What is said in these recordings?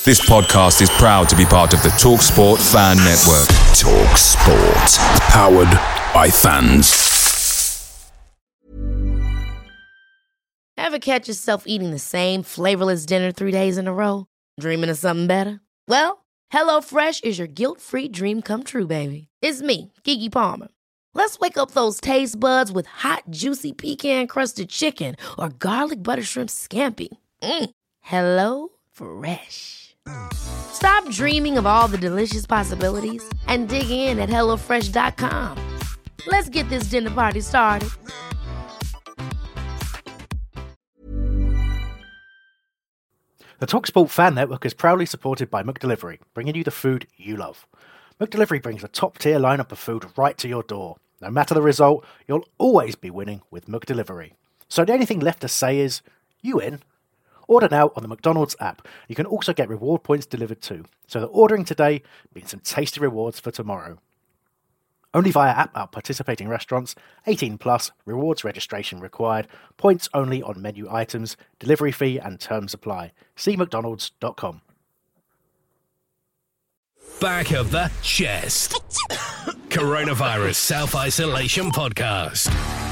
This podcast is proud to be part of the TalkSport Fan Network. TalkSport. Powered by fans. Ever catch yourself eating the same flavorless dinner 3 days in a row? Dreaming of something better? Well, HelloFresh is your guilt-free dream come true, baby. It's me, Keke Palmer. Let's wake up those taste buds with hot, juicy pecan-crusted chicken or garlic butter shrimp scampi. Hello Fresh. Stop dreaming of all the delicious possibilities and dig in at HelloFresh.com. Let's get this dinner party started. The TalkSport Fan Network is proudly supported by McDelivery, bringing you the food you love. McDelivery brings a top-tier lineup of food right to your door. No matter the result, you'll always be winning with McDelivery. So the only thing left to say is, you in? Order now on the McDonald's app. You can also get reward points delivered too. So that ordering today means some tasty rewards for tomorrow. Only via app at participating restaurants. 18 plus. Rewards registration required. Points only on menu items. Delivery fee and terms apply. See mcdonalds.com. Back of the chest. Coronavirus Self-Isolation Podcast.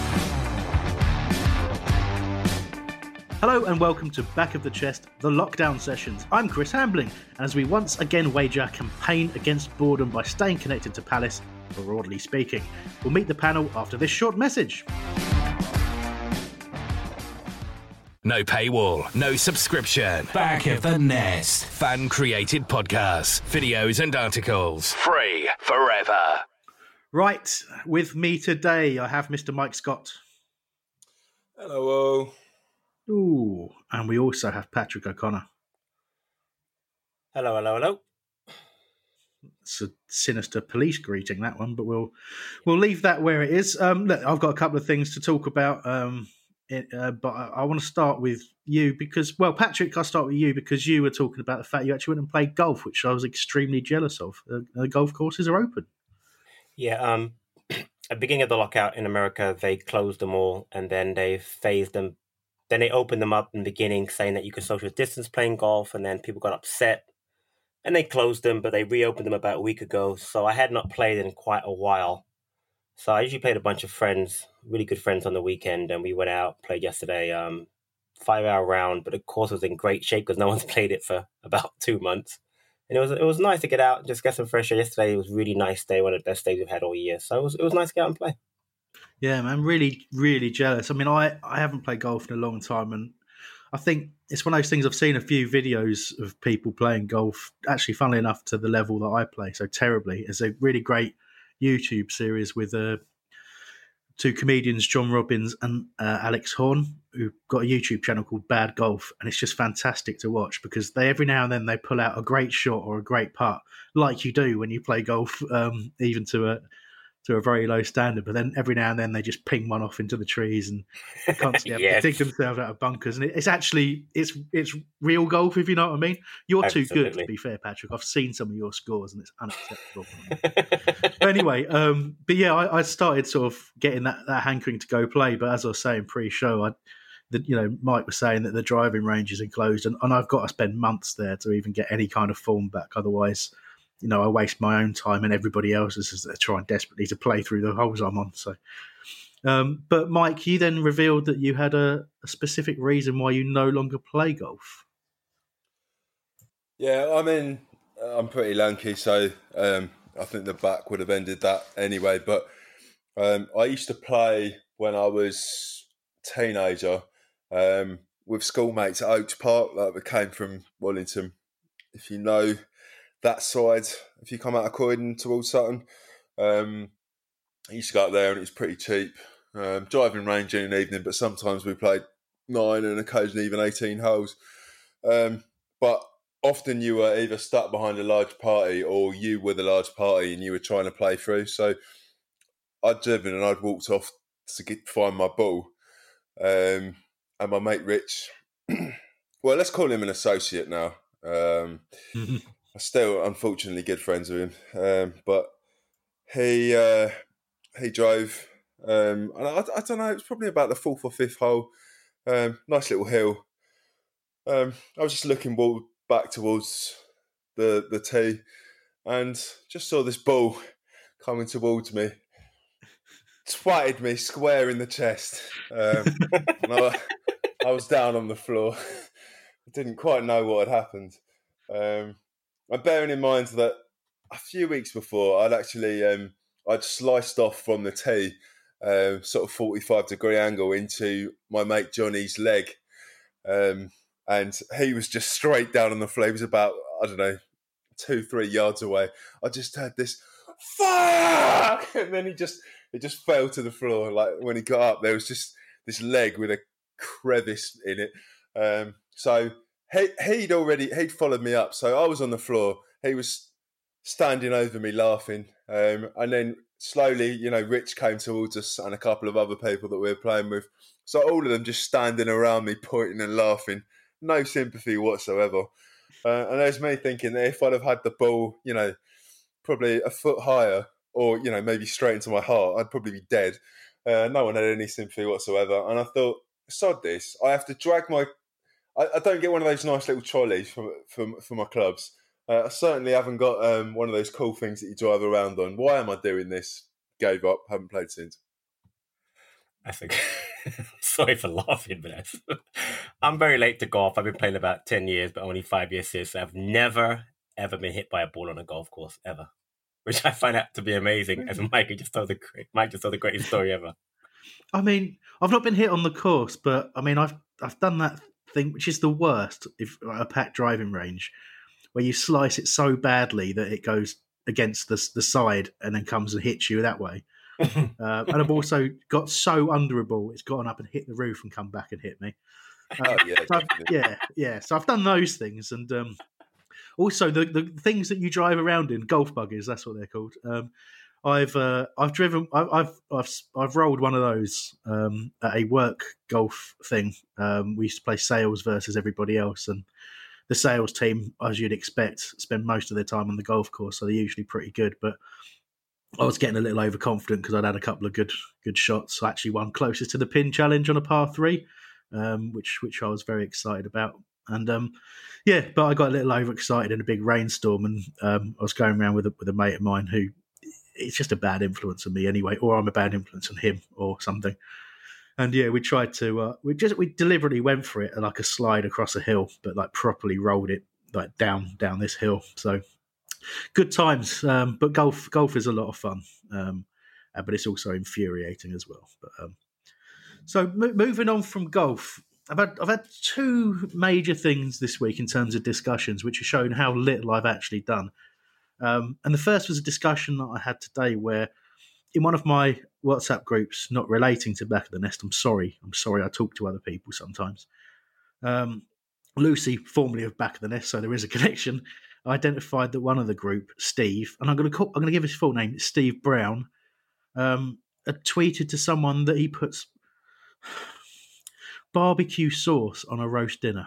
Hello and welcome to Back of the Chest, the lockdown sessions. I'm Chris Hambling, and as we once again wage our campaign against boredom by staying connected to Palace, broadly speaking, we'll meet the panel after this short message. No paywall, no subscription. Back of the Nest. Fan-created podcasts, videos and articles. Free forever. Right, with me today I have Mr. Mike Scott. Hello. Ooh, and we also have Patrick O'Connor. Hello. It's a sinister police greeting, that one, but we'll leave that where it is. Look, I've got a couple of things to talk about, but I want to start with you because, well, Patrick, I'll start with you because you were talking about the fact you actually went and played golf, which I was extremely jealous of. The golf courses are open. Yeah, at the beginning of the lockout in America, they closed them all, and then they phased them. Then they opened them up in the beginning, saying that you could social distance playing golf, and then people got upset, and they closed them, but they reopened them about a week ago. So I had not played in quite a while. So I usually played a bunch of friends, really good friends on the weekend, and we went out, played yesterday, 5-hour round, but the course was in great shape because no one's played it for about 2 months. And it was nice to get out, just get some fresh air. Yesterday it was a really nice day, one of the best days we've had all year. So it was nice to get out and play. Yeah, man, really, really jealous. I mean, I haven't played golf in a long time, and I think it's one of those things. I've seen a few videos of people playing golf, actually, funnily enough, to the level that I play, so terribly. It's a really great YouTube series with two comedians, John Robbins and Alex Horn, who've got a YouTube channel called Bad Golf, and it's just fantastic to watch because they every now and then they pull out a great shot or a great putt, like you do when you play golf, even to a very low standard, but then every now and then they just ping one off into the trees and constantly have to dig themselves out of bunkers. And it's real golf, if you know what I mean. You're Absolutely. too good, to be fair, Patrick. I've seen some of your scores and it's unacceptable. Anyway, but yeah, I started sort of getting that hankering to go play. But as I was saying pre-show, Mike was saying that the driving range is enclosed, and I've got to spend months there to even get any kind of form back. Otherwise, I waste my own time and everybody else's as they're trying desperately to play through the holes I'm on. So, but Mike, you then revealed that you had a specific reason why you no longer play golf. Yeah, I mean, I'm pretty lanky, so I think the back would have ended that anyway. But I used to play when I was a teenager with schoolmates at Oaks Park. Like, we came from Wellington, if you know that side, if you come out of Croydon towards Sutton. I used to go up there and it was pretty cheap. Driving range in an evening, but sometimes we played 9 and occasionally even 18 holes. But often you were either stuck behind a large party or you were the large party and you were trying to play through. So I'd driven and I'd walked off to find my ball. And my mate Rich, well, let's call him an associate now. I'm still, unfortunately, good friends with him, but he drove, and I don't know, it was probably about the 4th or 5th hole, nice little hill. I was just looking, well, back towards the tee and just saw this ball coming towards me. Twatted me square in the chest. And I was down on the floor. I didn't quite know what had happened. And bearing in mind that a few weeks before, I'd sliced off from the tee, sort of 45-degree angle into my mate Johnny's leg. And he was just straight down on the floor. He was about, 2-3 yards away. I just had this, fuck! And then it just fell to the floor. Like when he got up, there was just this leg with a crevice in it. So he'd followed me up. So I was on the floor. He was standing over me laughing. And then slowly, Rich came towards us and a couple of other people that we were playing with. So all of them just standing around me, pointing and laughing. No sympathy whatsoever. And there's me thinking that if I'd have had the ball, probably a foot higher or, maybe straight into my heart, I'd probably be dead. No one had any sympathy whatsoever. And I thought, sod this. I have to drag I don't get one of those nice little trolleys for my clubs. I certainly haven't got one of those cool things that you drive around on. Why am I doing this? Gave up, haven't played since. I think, sorry for laughing, but I'm very late to golf. I've been playing about 10 years, but only 5 years since. So I've never, ever been hit by a ball on a golf course, ever. Which I find out to be amazing, as Mike just told the greatest story ever. I mean, I've not been hit on the course, but I mean, I've done that thing, which is the worst, if a packed driving range, where you slice it so badly that it goes against the side and then comes and hits you that way. And I've also got so under a ball, it's gone up and hit the roof and come back and hit me. So I've done those things, and also the things that you drive around in, golf buggies, that's what they're called. I've rolled one of those at a work golf thing. We used to play sales versus everybody else, and the sales team, as you'd expect, spend most of their time on the golf course, so they're usually pretty good. But I was getting a little overconfident because I'd had a couple of good shots. I actually won closest to the pin challenge on a par 3, which I was very excited about. And but I got a little overexcited in a big rainstorm, and I was going around with a mate of mine who, it's just a bad influence on me anyway, or I'm a bad influence on him or something. And we tried to we deliberately went for it like a slide across a hill, but like properly rolled it like down this hill. So good times, but golf is a lot of fun, but it's also infuriating as well. But so moving on from golf, I've had 2 major things this week in terms of discussions, which have shown how little I've actually done. And the first was a discussion that I had today where, in one of my WhatsApp groups, not relating to Back of the Nest, I'm sorry, I talk to other people sometimes. Lucy, formerly of Back of the Nest, so there is a connection, identified that one of the group, Steve, and I'm going to give his full name, Steve Brown, had tweeted to someone that he puts barbecue sauce on a roast dinner.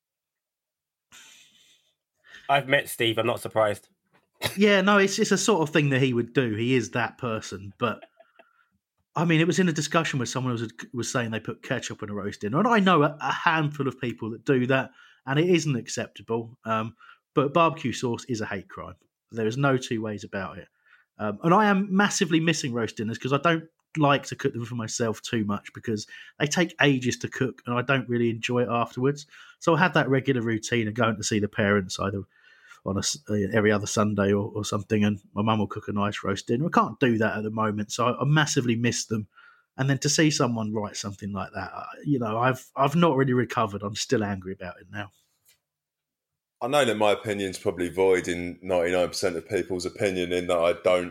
I've met Steve. I'm not surprised. Yeah, no, it's a sort of thing that he would do. He is that person. But, I mean, it was in a discussion where someone was saying they put ketchup on a roast dinner. And I know a handful of people that do that, and it isn't acceptable. But barbecue sauce is a hate crime. There is no 2 ways about it. And I am massively missing roast dinners because I don't like to cook them for myself too much because they take ages to cook and I don't really enjoy it afterwards. So I had that regular routine of going to see the parents either on every other Sunday or something, and my mum will cook a nice roast dinner. I can't do that at the moment, so I massively miss them. And then to see someone write something like that, I've not really recovered. I'm still angry about it now. I know that my opinion's probably void in 99% of people's opinion, in that I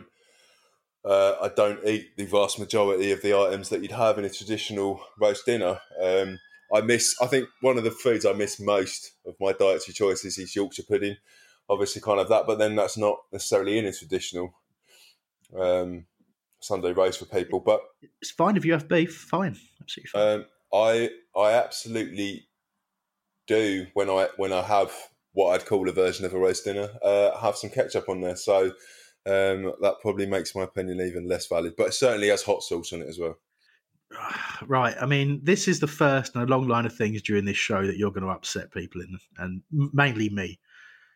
don't eat the vast majority of the items that you'd have in a traditional roast dinner. I think one of the foods I miss most of my dietary choices is Yorkshire pudding. Obviously kind of that, but then that's not necessarily in a traditional Sunday roast for people. But it's fine if you have beef, fine. Absolutely fine. I absolutely do when I have what I'd call a version of a roast dinner, have some ketchup on there. So that probably makes my opinion even less valid, but it certainly has hot sauce on it as well. Right. I mean, this is the first in a long line of things during this show that you're going to upset people in, and mainly me.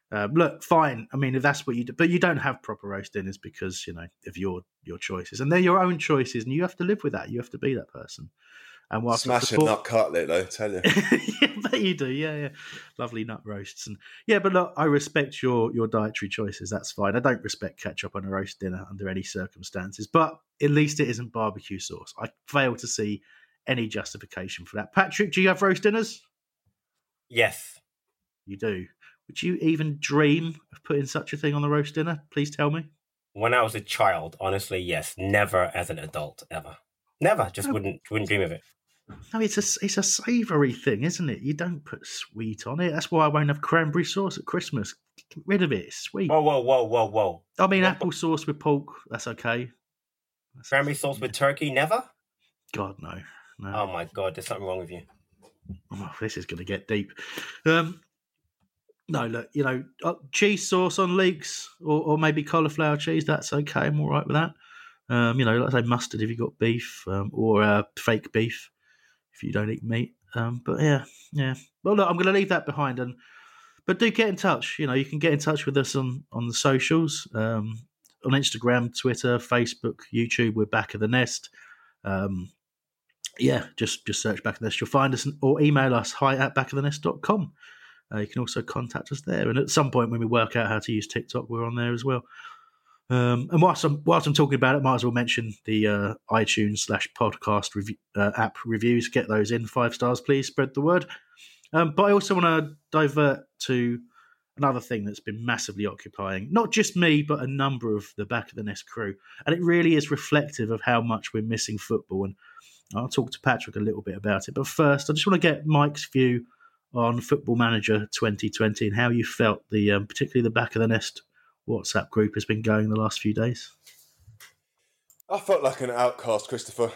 Look, fine. I mean, if that's what you do, but you don't have proper roast dinners because of your choices, and they're your own choices, and you have to live with that. You have to be that person. And whilst Smash a nut cutlet, though, tell you. Yeah, but you do, yeah. Lovely nut roasts, and but look, I respect your dietary choices. That's fine. I don't respect ketchup on a roast dinner under any circumstances, but at least it isn't barbecue sauce. I fail to see any justification for that. Patrick, do you have roast dinners? Yes. You do. Would you even dream of putting such a thing on the roast dinner? Please tell me. When I was a child, honestly, yes. Never as an adult, ever. Never. Just wouldn't dream of it. No, it's a savoury thing, isn't it? You don't put sweet on it. That's why I won't have cranberry sauce at Christmas. Get rid of it. It's sweet. Whoa. I mean, apple sauce with pork, that's okay. Cranberry sauce with turkey, never? God, no. Oh, my God. There's something wrong with you. Oh, this is going to get deep. No, look, cheese sauce on leeks or maybe cauliflower cheese, that's okay. I'm all right with that. Let's say mustard if you've got beef or fake beef if you don't eat meat. But yeah. Well, look, I'm going to leave that behind. But do get in touch. You can get in touch with us on the socials, on Instagram, Twitter, Facebook, YouTube. We're Back of the Nest. Just search Back of the Nest. You'll find us or email us hi@backofthenest.com. You can also contact us there. And at some point when we work out how to use TikTok, we're on there as well. And whilst I'm talking about it, might as well mention the iTunes/podcast app reviews. Get those in 5 stars, please. Spread the word. But I also want to divert to another thing that's been massively occupying not just me, but a number of the Back of the Nest crew. And it really is reflective of how much we're missing football. And I'll talk to Patrick a little bit about it. But first, I just want to get Mike's view on Football Manager 2020 and how you felt particularly the Back of the Nest WhatsApp group has been going the last few days. I felt like an outcast, Christopher.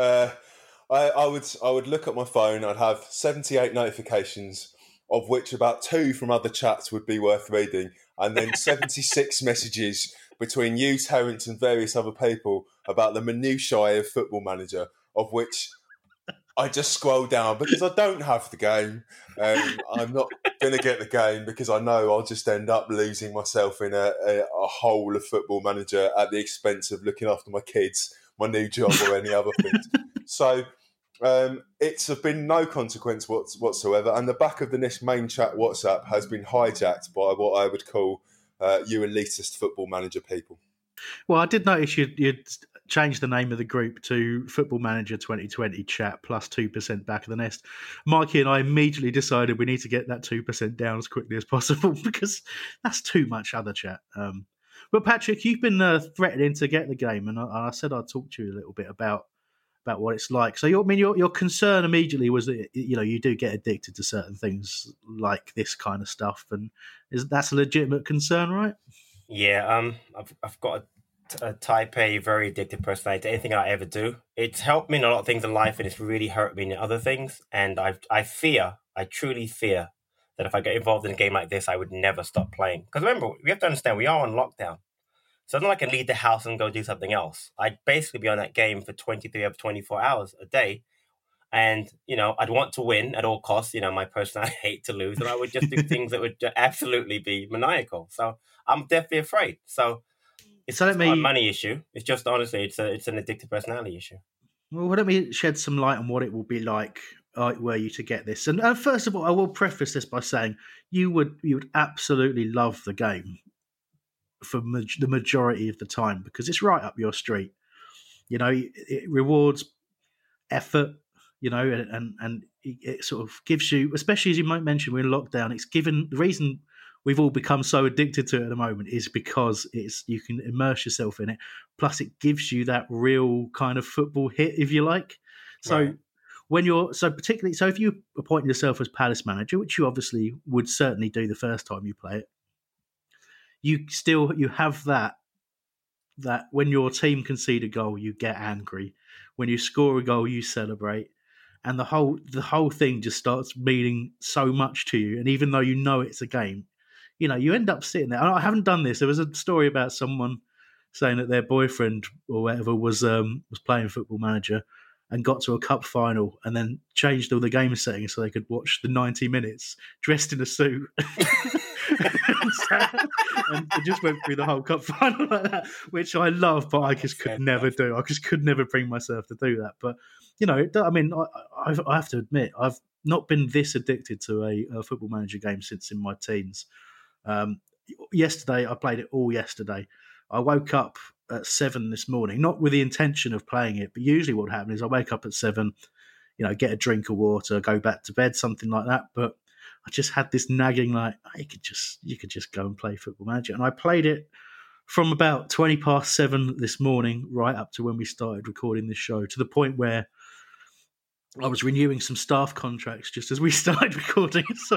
I would look at my phone. I'd have 78 notifications, of which about 2 from other chats would be worth reading, and then 76 messages between you, Terence, and various other people about the minutiae of Football Manager, of which I just scroll down because I don't have the game. I'm not going to get the game because I know I'll just end up losing myself in a hole of Football Manager at the expense of looking after my kids, my new job, or any other things. So it's been no consequence whatsoever. And the Back of the Nest main chat WhatsApp has been hijacked by what I would call you elitist Football Manager people. Well, I did notice you'd changed the name of the group to Football Manager 2020 chat plus 2% Back of the Nest. Mikey and I immediately decided we need to get that 2% down as quickly as possible because that's too much other chat. But Patrick, you've been threatening to get the game, and I said I'd talk to you a little bit about what it's like. So your concern immediately was that you do get addicted to certain things like this kind of stuff, and that's a legitimate concern, right? Yeah, I've got a type A, very addictive personality to anything I ever do. It's helped me in a lot of things in life, and it's really hurt me in other things. And I truly fear that if I get involved in a game like this, I would never stop playing. Because remember, we have to understand, we are on lockdown. So it's not like I can leave the house and go do something else. I'd basically be on that game for 23 of 24 hours a day. And, I'd want to win at all costs. My personality, I hate to lose. And I would just do things that would absolutely be maniacal. So I'm definitely afraid. So it's not a money issue. It's just, honestly, it's an addictive personality issue. Well, why don't we shed some light on what it will be like were you to get this? And first of all, I will preface this by saying you would absolutely love the game for the majority of the time because it's right up your street. It rewards effort, and it sort of gives you, especially as you might mention, we're in lockdown. It's given the reason we've all become so addicted to it at the moment is because you can immerse yourself in it. Plus, it gives you that real kind of football hit, if you like. So right. If you appoint yourself as Palace manager, which you obviously would certainly do the first time you play it, you have that when your team concede a goal, you get angry. When you score a goal, you celebrate. And the whole thing just starts meaning so much to you. And even though it's a game, you end up sitting there. I haven't done this. There was a story about someone saying that their boyfriend or whatever was playing Football Manager, and got to a cup final and then changed all the game settings so they could watch the 90 minutes dressed in a suit. And just went through the whole cup final like that, which I love, but I just could never do. I just could never bring myself to do that. But, you know, I mean, I have to admit, I've not been this addicted to a Football Manager game since in my teens. Yesterday, I played it all yesterday. I woke up at 7 this morning, not with the intention of playing it, but usually what happens is I wake up at 7, you know, get a drink of water, go back to bed, something like that. But I just had this nagging, like, oh, you could just go and play Football Manager. And I played it from about 20 past 7 this morning, right up to when we started recording this show, to the point where I was renewing some staff contracts just as we started recording. So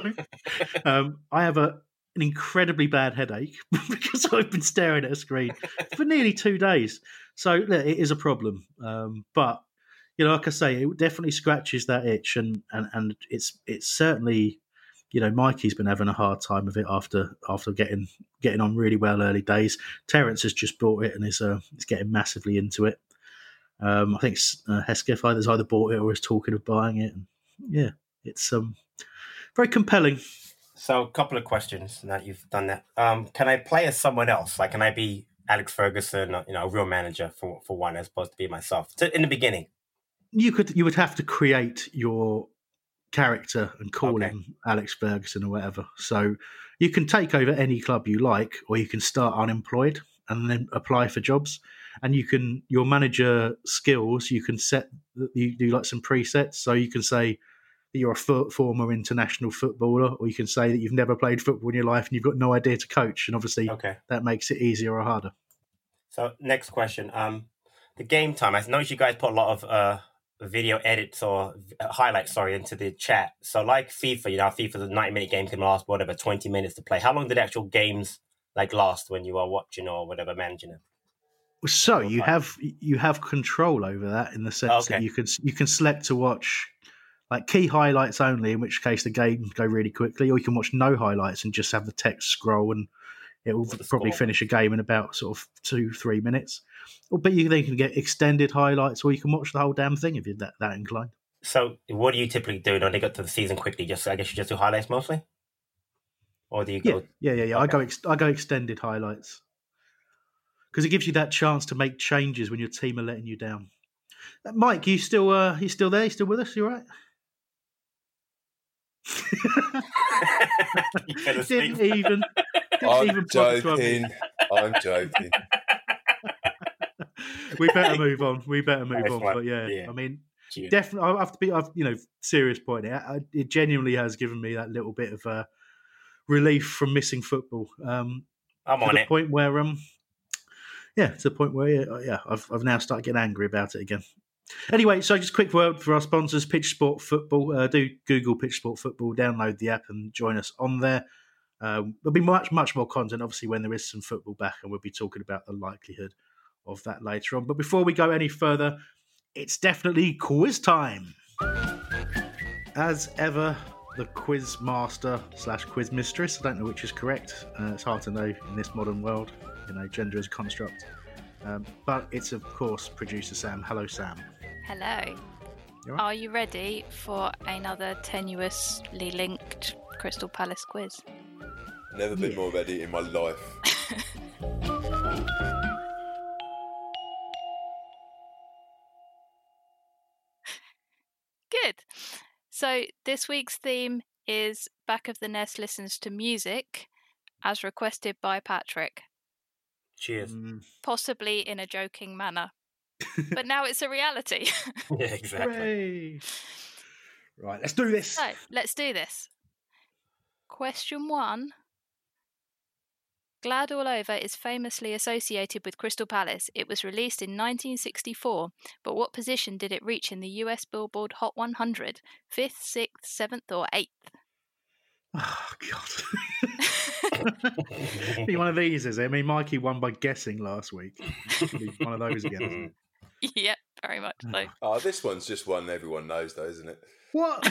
I have an incredibly bad headache because I've been staring at a screen for nearly 2 days. So it is a problem. But, you know, like I say, it definitely scratches that itch, and it's certainly, you know, Mikey's been having a hard time of it after getting on really well early days. Terence has just bought it and is getting massively into it. I think Hesketh has either bought it or is talking of buying it. And yeah, it's very compelling. So, a couple of questions now that you've done that. Can I play as someone else? Like, can I be Alex Ferguson, you know, a real manager for one, as opposed to be myself? So in the beginning, you would have to create your character and call him Alex Ferguson or whatever. So you can take over any club you like, or you can start unemployed and then apply for jobs. And your manager skills, you can set, you do like some presets. So you can say that you're a former international footballer, or you can say that you've never played football in your life and you've got no idea to coach. And obviously that makes it easier or harder. So next question, the game time. I noticed you guys put a lot of video edits or highlights, into the chat. So like FIFA, you know, FIFA's a 90-minute game can last whatever 20 minutes to play. How long did the actual games last when you are watching or whatever, managing them? So you have control over that in the sense that you can select to watch like key highlights only, in which case the games go really quickly, or you can watch no highlights and just have the text scroll and it will probably finish a game in about sort of 2-3 minutes. But you then can get extended highlights, or you can watch the whole damn thing if you're that inclined. So what do you typically do when they get to the season quickly? I guess you just do highlights mostly? Or do you go... Yeah. Okay. I go extended highlights. Because it gives you that chance to make changes when your team are letting you down. Mike, you still there? You still with us? You all right? Didn't even joking. I'm joking. We better move on. But yeah, I mean, definitely, I have to be. Serious point. It genuinely has given me that little bit of relief from missing football. I'm on it. Point where to the point where I've now started getting angry about it again. Anyway, so just a quick word for our sponsors, Pitch Sport Football. Do Google Pitch Sport Football, download the app and join us on there. There'll be much more content, obviously, when there is some football back, and we'll be talking about the likelihood of that later on. But before we go any further, it's definitely quiz time. As ever, the quiz master / quiz mistress, I don't know which is correct. It's hard to know in this modern world. Gender is a construct. But it's, of course, producer Sam. Hello, Sam. Hello. Right? Are you ready for another tenuously linked Crystal Palace quiz? Never been more ready in my life. Good. So this week's theme is Back of the Nest listens to music, as requested by Patrick. Cheers. Possibly in a joking manner. But now it's a reality. Yeah, exactly. Hooray. Right, let's do this. So, let's do this. Question 1. Glad All Over is famously associated with Crystal Palace. It was released in 1964, but what position did it reach in the US Billboard Hot 100? 5th, 6th, 7th or 8th? Oh, God. Be one of these, is it? I mean, Mikey won by guessing last week. One of those again, isn't it? Yep, very much so. Oh, this one's just one everyone knows, though, isn't it? What?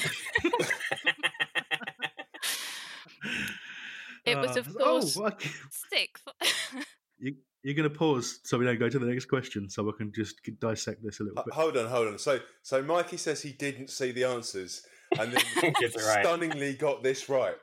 It was, of course, 6th. You're going to pause so we don't go to the next question, so I can just dissect this a little bit. Hold on. So Mikey says he didn't see the answers, and then Gets it right. stunningly got this right.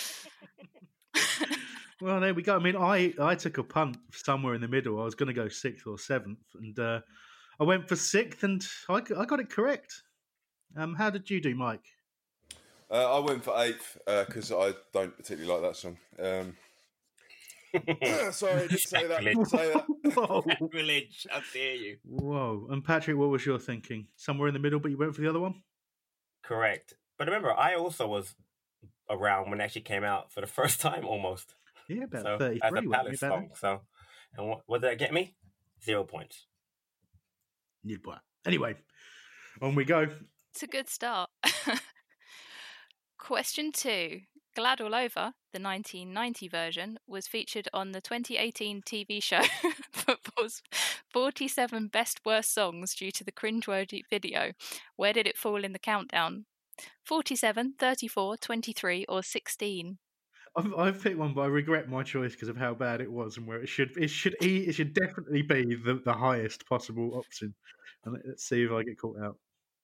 Well, there we go. I mean, I took a punt somewhere in the middle. I was going to go 6th or 7th, and I went for 6th, and I got it correct. How did you do, Mike? I went for 8th because I don't particularly like that song. Sorry, I didn't say that. Whoa. Sacrilege, how dare you? Whoa. And Patrick, what was your thinking? Somewhere in the middle, but you went for the other one? Correct. But remember, I also was around when it actually came out for the first time, almost. Yeah, about So, 33. as a wasn't Palace it, about song. So, and what did that get me? 0 points. Anyway, on we go. It's a good start. Question 2. Glad All Over, the 1990 version, was featured on the 2018 TV show Football's 47 Best Worst Songs due to the cringeworthy video. Where did it fall in the countdown? 47, 34, 23 or 16? I've picked one, but I regret my choice because of how bad it was and where it should definitely be the highest possible option. And let's see if I get caught out.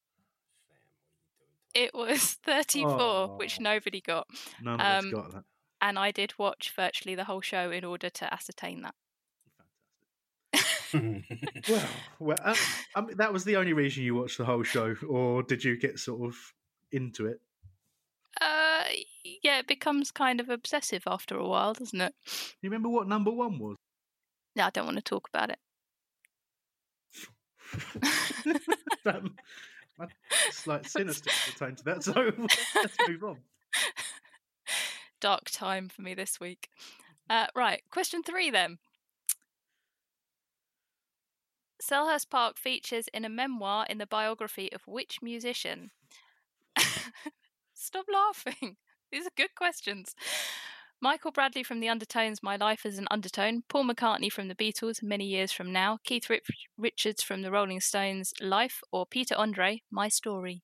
It was 34, which nobody got. None of us got that. And I did watch virtually the whole show in order to ascertain that. Well, I mean, that was the only reason you watched the whole show, or did you get sort of into it? Yeah, it becomes kind of obsessive after a while, doesn't it? You remember what number 1 was? No, I don't want to talk about it. Slight sinister tone to that, so let's move on. Dark time for me this week. Right, question 3 then. Selhurst Park features in a memoir in the biography of which musician? Stop laughing. These are good questions. Michael Bradley from the Undertones, My Life as an Undertone. Paul McCartney from the Beatles, Many Years From Now. Keith Richards from the Rolling Stones, Life. Or Peter Andre, My Story.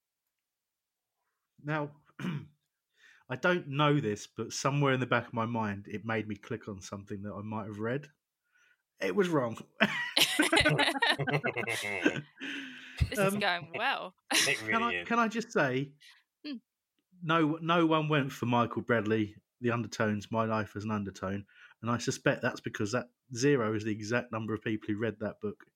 Now, I don't know this, but somewhere in the back of my mind, it made me click on something that I might have read. It was wrong. This is going well. It really is. Can I just say, no one went for Michael Bradley, The Undertones, My Life as an Undertone, and I suspect that's because that 0 is the exact number of people who read that book.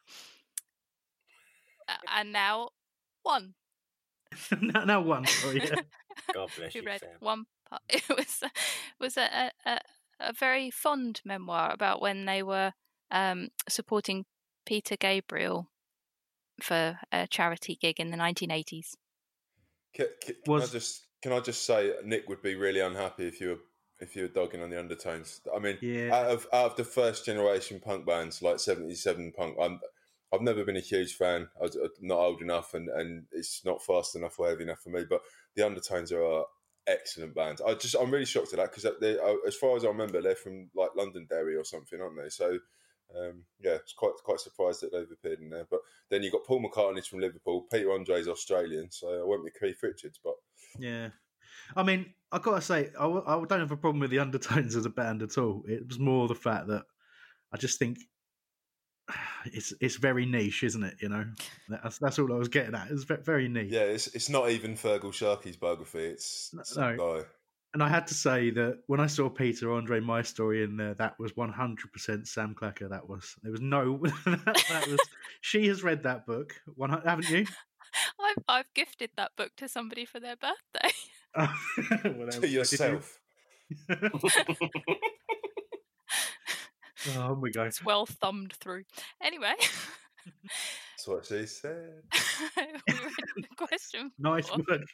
And now 1. now 1. Sorry, yeah. God bless you, read Sam. 1 part. It was a very fond memoir about when they were supporting Peter Gabriel for a charity gig in the 1980s. Can I just say Nick would be really unhappy if you were dogging on the Undertones. I mean, out of the first generation punk bands like 77 Punk, I've never been a huge fan. I'm not old enough, and it's not fast enough or heavy enough for me. But the Undertones are an excellent band. I'm really shocked at that because as far as I remember, they're from like Londonderry or something, aren't they? So. It's quite surprised that they've appeared in there. But then you've got Paul McCartney's from Liverpool, Peter Andre's Australian, so I went with Keith Richards. But yeah, I mean, I've got to say, I don't have a problem with the Undertones as a band at all. It was more the fact that I just think it's very niche, isn't it? You know, that's all I was getting at. It's very niche. Yeah, it's not even Fergal Sharkey's biography. It's some guy. And I had to say that when I saw Peter Andre, My Story in there, that was 100% Sam Clacker. There was no. that was. She has read that book, haven't you? I've gifted that book to somebody for their birthday. To yourself. Oh my God! It's well thumbed through. Anyway. That's what she said. We read the question. Nice work.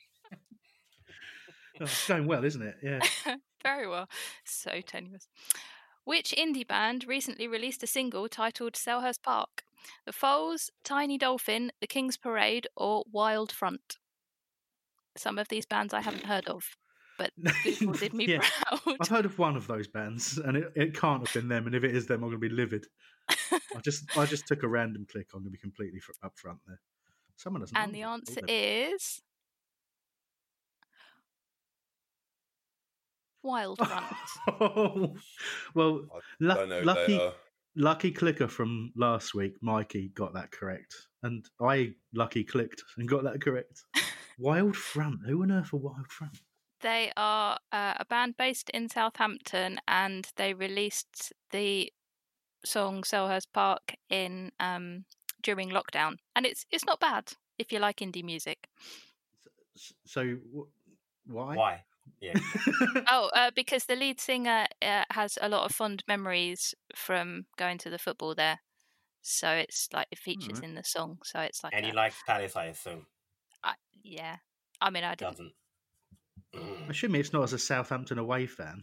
Oh, it's going well, isn't it? Yeah. Very well. So tenuous. Which indie band recently released a single titled Selhurst Park? The Foals, Tiny Dolphin, The King's Parade, or Wild Front? Some of these bands I haven't heard of, but Google did me proud. I've heard of one of those bands, and it can't have been them. And if it is them, I'm going to be livid. I just took a random click. I'm going to be completely upfront there. Someone doesn't. And the answer is Wild Front. Oh, well, I don't know who they are. lucky clicker from last week, Mikey, got that correct. And I lucky clicked and got that correct. Wild Front. Who on earth are Wild Front? They are a band based in Southampton, and they released the song Selhurst Park in during lockdown, and it's not bad if you like indie music. So why? Why? Yeah. Because the lead singer has a lot of fond memories from going to the football there, so it's like it features in the song. So it's like, and he likes Palace, I assume. Yeah, I mean, I didn't. Doesn't. Assuming it's not as a Southampton away fan.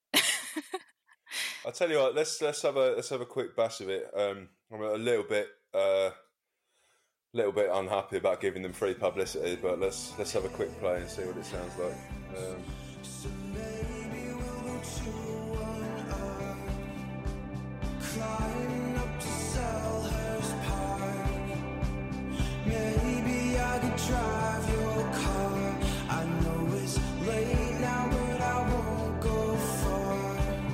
I'll tell you what. Let's have a quick bash of it. I'm a little bit unhappy about giving them free publicity, but let's have a quick play and see what it sounds like. So maybe we'll go 2-1-up, climb up to Selhurst Park. Maybe I could drive your car. I know it's late now, but I won't go far.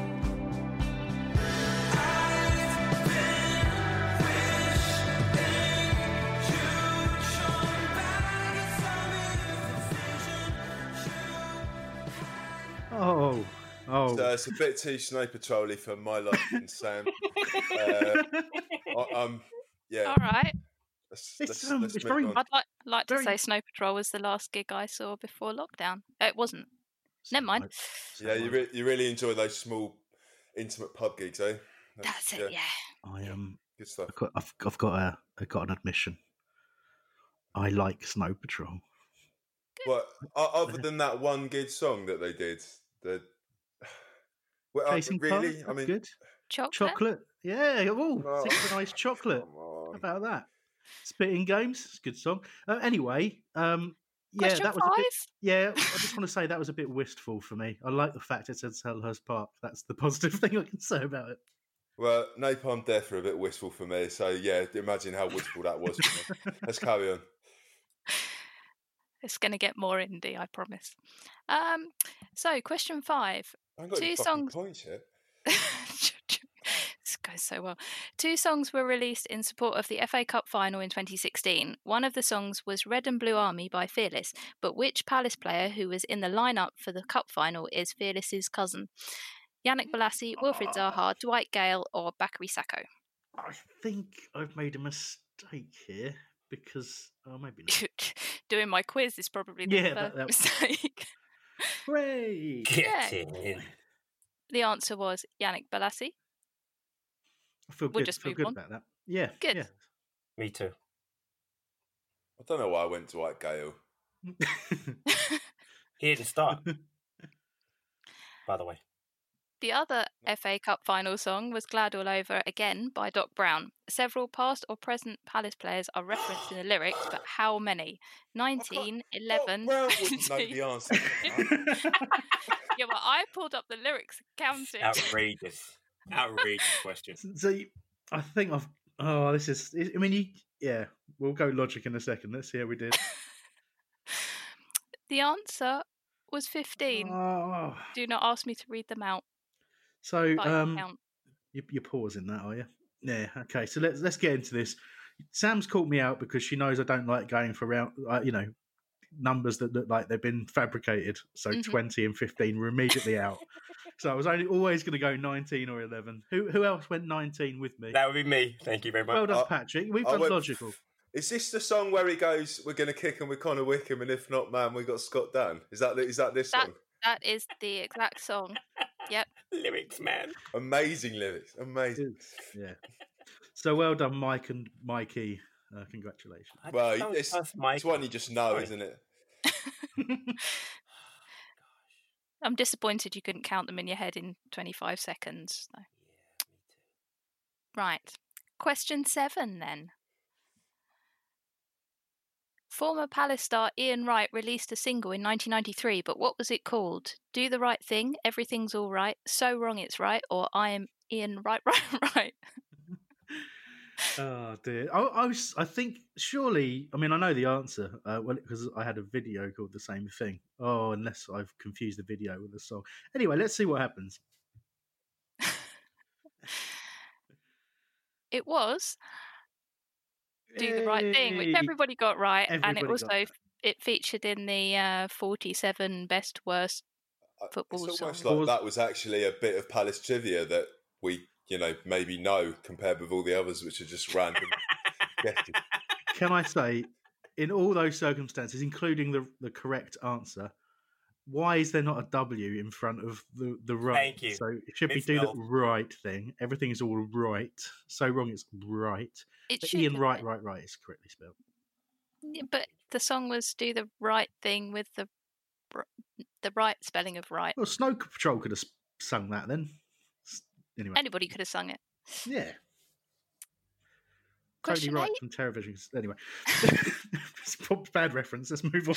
I've been wishing you'd come back and tell me the vision. Oh. So it's a bit too Snow Patrol-y for my liking, Sam. Yeah. All right. It's Let's very- move on. I'd like to Very- say Snow Patrol was the last gig I saw before lockdown. It wasn't. Never mind. Yeah, you really enjoy those small, intimate pub gigs, eh? That's it. Yeah. I Good stuff. I've got an admission. I like Snow Patrol. What other than that one good song that they did? Well, Chasing really? Cars, I mean, good. Chocolate. Chocolate. Yeah. Oh, Six nice chocolate. come on. How about that? Spitting Games. It's a good song. Anyway, yeah, Question that was 5. a bit. Yeah, I just want to say that was a bit wistful for me. I like the fact it said Selhurst Park. That's the positive thing I can say about it. Well, Napalm Death are a bit wistful for me. So yeah, imagine how wistful that was for me. Let's carry on. It's going to get more indie, I promise. So, question 5. I haven't got any 2 fucking songs. points yet. This goes so well. 2 songs were released in support of the FA Cup final in 2016. One of the songs was Red and Blue Army by Fearless, but which Palace player who was in the lineup for the cup final is Fearless's cousin? Yannick Bolasie, Wilfried Zaha, Dwight Gale, or Bakary Sacco? I think I've made a mistake here because maybe not. Doing my quiz is probably the Yeah, first mistake. Hooray! Get Yeah. in. The answer was Yannick Bolasie. I feel We'll good. just feel move good on. about that. Yeah. Good. Yeah. Me too. I don't know why I went to White Gale. He didn't start. By the way. The other FA Cup final song was Glad All Over again by Doc Brown. Several past or present Palace players are referenced in the lyrics, but how many? 19, 11. Brown wouldn't know the answer. Yeah, well, I pulled up the lyrics and counted. Outrageous. Outrageous question. So I think I've. Oh, this is. I mean, yeah. We'll go logic in a second. Let's see how we did. The answer was 15. Oh. Do not ask me to read them out. So But I can count. you're pausing that, are you? Yeah. Okay. So let's get into this. Sam's called me out because she knows I don't like going for numbers that look like they've been fabricated. So 20 and 15 were immediately out. So I was always going to go 19 or 11. Who else went 19 with me? That would be me. Thank you very much. Well done, Patrick. We've done logical. Is this the song where he goes, "We're going to kick him with Connor Wickham, and if not, man, we got Scott Dunn"? Is that this song? That is the exact song. Yep. Lyrics, man. Amazing lyrics. Amazing. Yeah. So well done, Mike and Mikey. Congratulations. Well, it's one you just know, isn't it? I'm disappointed you couldn't count them in your head in 25 seconds. So. Yeah, me too. Right. Question 7 then. Former Palace star Ian Wright released a single in 1993, but what was it called? Do the Right Thing, Everything's All Right, So Wrong It's Right, or I Am Ian Right. Oh dear. I think surely. I mean, I know the answer. Well, because I had a video called the same thing. Oh, unless I've confused the video with the song. Anyway, let's see what happens. It was Do the Right Thing, which Yay! everybody got right, and it Everybody also got that. it featured in the 47 best worst football It's almost songs. like that was actually a bit of Palace trivia that we, maybe know compared with all the others, which are just random guesses. Can I say, in all those circumstances, including the correct answer, why is there not a W in front of the right? Thank you. So it should be do Misspelled. the right thing. Everything is all right. So wrong, it's right. It But should Ian, have right been. is correctly spelled. Yeah, but the song was Do the Right Thing with the right spelling of right. Well, Snow Patrol could have sung that then. Anyway, Anybody could have sung it. yeah. Question Totally right 8. from Terrorvision. Anyway, it's a bad reference. Let's move on.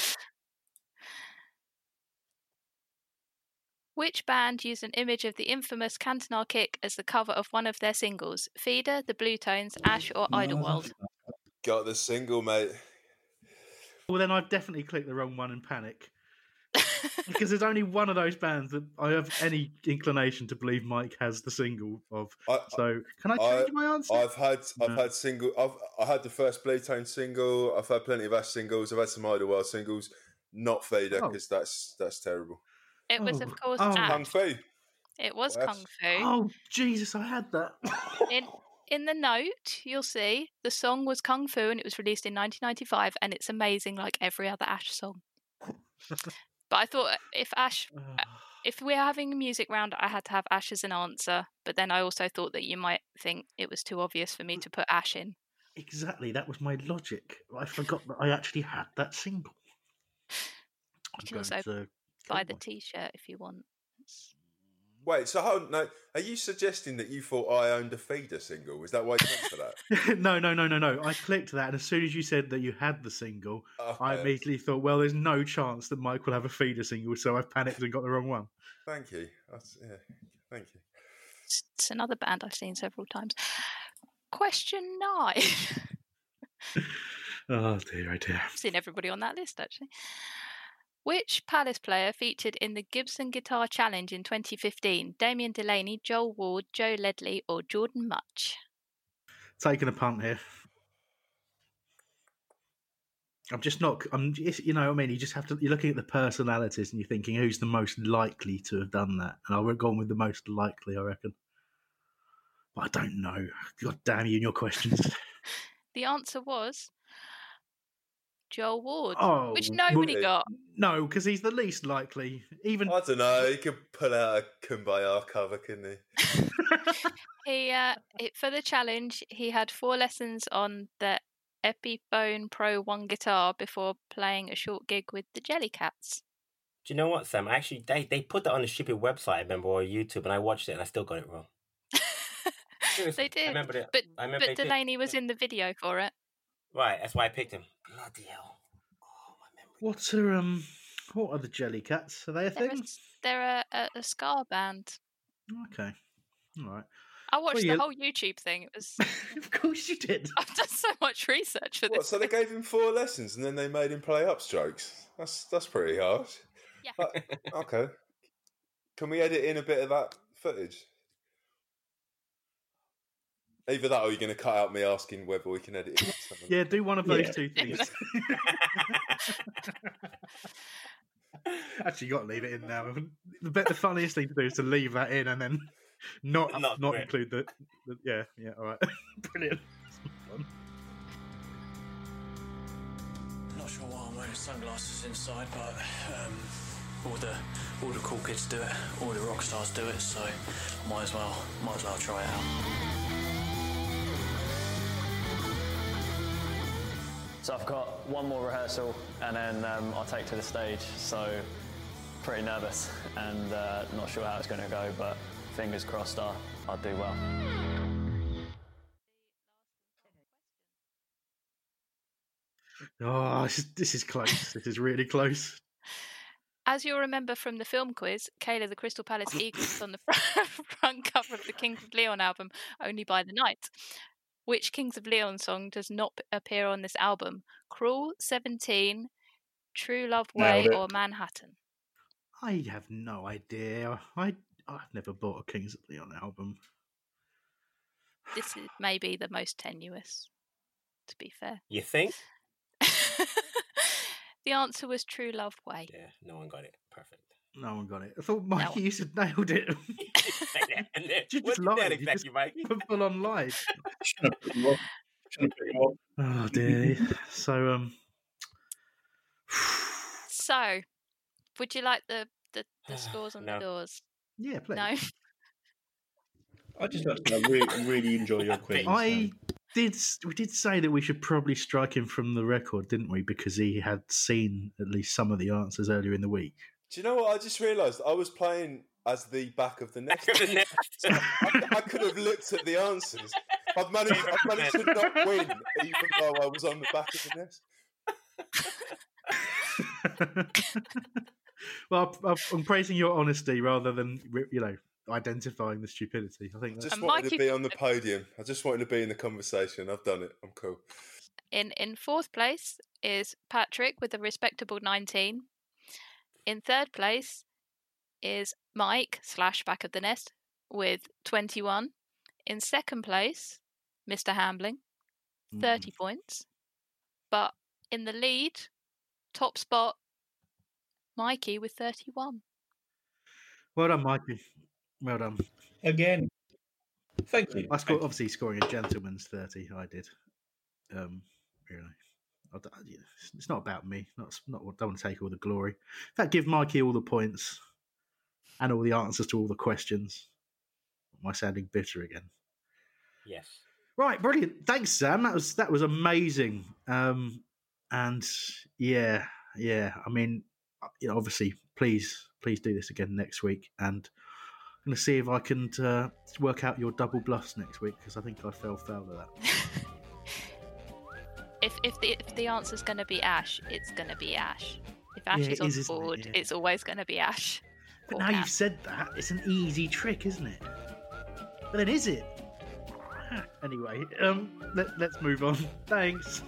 Which band used an image of the infamous Cantonar Kick as the cover of one of their singles? Feeder, The Blue Tones, Ash, or Idleworld? Got the single, mate. Well, then I've definitely clicked the wrong one and panic. Because there's only one of those bands that I have any inclination to believe Mike has the single of. So can I change my answer? I've had single. I had the first Blue Tone single. I've had plenty of Ash singles. I've had some Idleworld singles. Not Fader because that's terrible. It was, of course, Oh. Ash. Kung Fu. It was Well, Kung Fu. Oh Jesus, I had that. In the note, you'll see the song was Kung Fu and it was released in 1995, and it's amazing like every other Ash song. But I thought if we're having a music round, I had to have Ash as an answer. But then I also thought that you might think it was too obvious for me to put Ash in. Exactly, that was my logic. I forgot that I actually had that single. You can also buy the T-shirt if you want. Wait, so hold on, no, are you suggesting that you thought I owned a Feeder single? Is that why you went for that? No. I clicked that, and as soon as you said that you had the single, I immediately thought, well, there's no chance that Mike will have a Feeder single, so I panicked and got the wrong one. Thank you. Thank you. It's another band I've seen several times. Question 9. Oh dear. I've seen everybody on that list, actually. Which Palace player featured in the Gibson Guitar Challenge in 2015? Damien Delaney, Joel Ward, Joe Ledley, or Jordan Much? Taking a punt here. I'm just not. You know what I mean? You just have to. You're looking at the personalities and you're thinking who's the most likely to have done that, and I'll go on with the most likely, I reckon. But I don't know. God damn you and your questions. The answer was Joel Ward, which well, nobody got. No, because he's the least likely. Even I don't know. He could pull out a Kumbaya cover, couldn't he? For the challenge, he had 4 lessons on the Epiphone Pro 1 guitar before playing a short gig with the Jellycats. Do you know what, Sam? Actually, they put that on a stupid website, I remember, or YouTube, and I watched it and I still got it wrong. They did. I remember it. But Delaney was in the video for it. Right, that's why I picked him. Bloody hell. Oh, my memory. What are the Jellycats? Are they a thing? They're a ska band. Okay. All right. I watched the whole YouTube thing. It was. Of course you did. I've done so much research for this. So they gave him 4 lessons and then they made him play upstrokes. That's pretty harsh. Yeah. Okay. Can we edit in a bit of that footage? Either that or you're going to cut out me asking whether we can edit in something. Yeah, do one of those two things. Actually, you got to leave it in now. The funniest thing to do is to leave that in and then not include the yeah, all right. Brilliant. Not sure why I'm wearing sunglasses inside, but all the cool kids do it, all the rock stars do it, so might as well try it out. So I've got one more rehearsal and then I'll take to the stage, so pretty nervous and not sure how it's going to go, but fingers crossed I'll do well. Oh, this is close. This is really close. As you'll remember from the film quiz, Kayla the Crystal Palace Eagles on the front cover of the King of Leon album, Only by the Night. Which Kings of Leon song does not appear on this album? Cruel, 17, True Love Way, Nailed it. or Manhattan? I have no idea. I've never bought a Kings of Leon album. This is maybe the most tenuous, to be fair. You think? The answer was True Love Way. Yeah, no one got it. Perfect. No one got it. I thought Mikey you said nailed it. You What just did that lied. exactly, Mikey? Full on lied. Shouldn't have put him on. Shouldn't have put him on. Oh dear. So So, would you like the scores on No. the doors? yeah, please. No? I just have to really enjoy your quiz. We did say that we should probably strike him from the record, didn't we? Because he had seen at least some of the answers earlier in the week. Do you know what? I just realised I was playing as the back of the nest. I could have looked at the answers. I've managed to not win, even though I was on the back of the nest. Well, I'm praising your honesty rather than identifying the stupidity. I think I that's... just wanted to be on the podium. I just wanted to be in the conversation. I've done it. I'm cool. In fourth place is Patrick with a respectable 19. In third place is Mike / Back of the Nest with 21. In second place, Mr. Hambling, 30 points. But in the lead, top spot, Mikey with 31. Well done, Mikey. Well done. Again. Thank you. I scored, obviously scoring a gentleman's 30. I did. It's not about me. Not. Don't want to take all the glory. In fact, give Mikey all the points and all the answers to all the questions. Am I sounding bitter again? Yes. Right, brilliant. Thanks, Sam. That was amazing. And yeah. I mean, obviously, please do this again next week. And I'm going to see if I can work out your double bluffs next week, because I think I fell foul of that. If the answer's going to be Ash, it's going to be Ash. If Ash is on the board, it's always going to be Ash. But now you've said that, it's an easy trick, isn't it? But then is it? Anyway, let's move on. Thanks.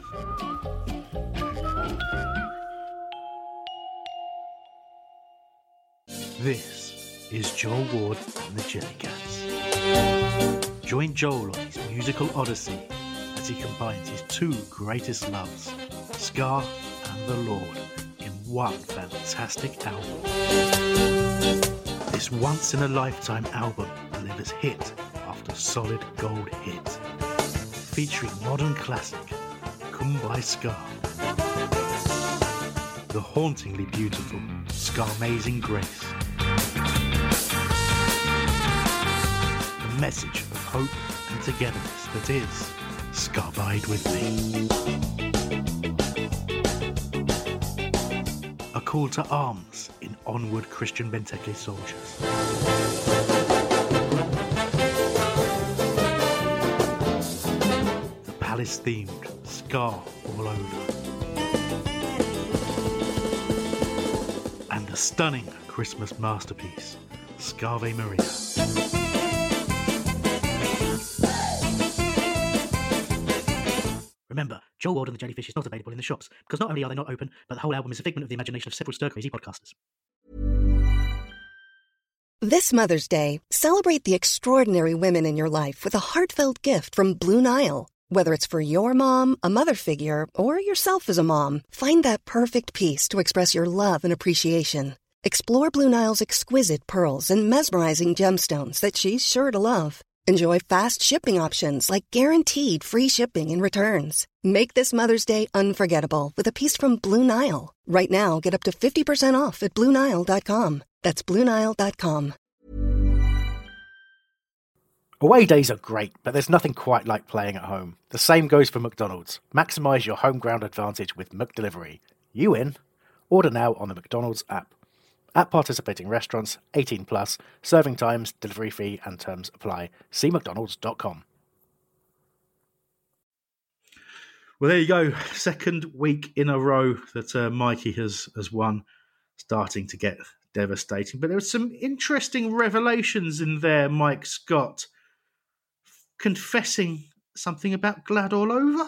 This is Joel Ward and the Jellycats. Join Joel on his musical odyssey as he combines his two greatest loves, Ska and the Lord, in one fantastic album. This once-in-a-lifetime album delivers hit after solid gold hit, featuring modern classic Kumbaya Ska, the hauntingly beautiful Ska-Mazing Grace, the message of hope and togetherness that is Ska Bide With Me. A call to arms in Onward Christian Benteke Soldiers. The palace-themed Ska All Over. And the stunning Christmas masterpiece, Skave Maria. Remember, Joel Ward and the Jellyfish is not available in the shops, because not only are they not open, but the whole album is a figment of the imagination of several stir-crazy podcasters. This Mother's Day, celebrate the extraordinary women in your life with a heartfelt gift from Blue Nile. Whether it's for your mom, a mother figure, or yourself as a mom, find that perfect piece to express your love and appreciation. Explore Blue Nile's exquisite pearls and mesmerizing gemstones that she's sure to love. Enjoy fast shipping options like guaranteed free shipping and returns. Make this Mother's Day unforgettable with a piece from Blue Nile. Right now, get up to 50% off at BlueNile.com. That's BlueNile.com. Away days are great, but there's nothing quite like playing at home. The same goes for McDonald's. Maximise your home ground advantage with McDelivery. You in? Order now on the McDonald's app. At participating restaurants, 18 plus, serving times, delivery fee and terms apply. See mcdonalds.com. Well, there you go. Second week in a row that Mikey has won. Starting to get devastating. But there were some interesting revelations in there, Mike Scott. Confessing something about Glad All Over?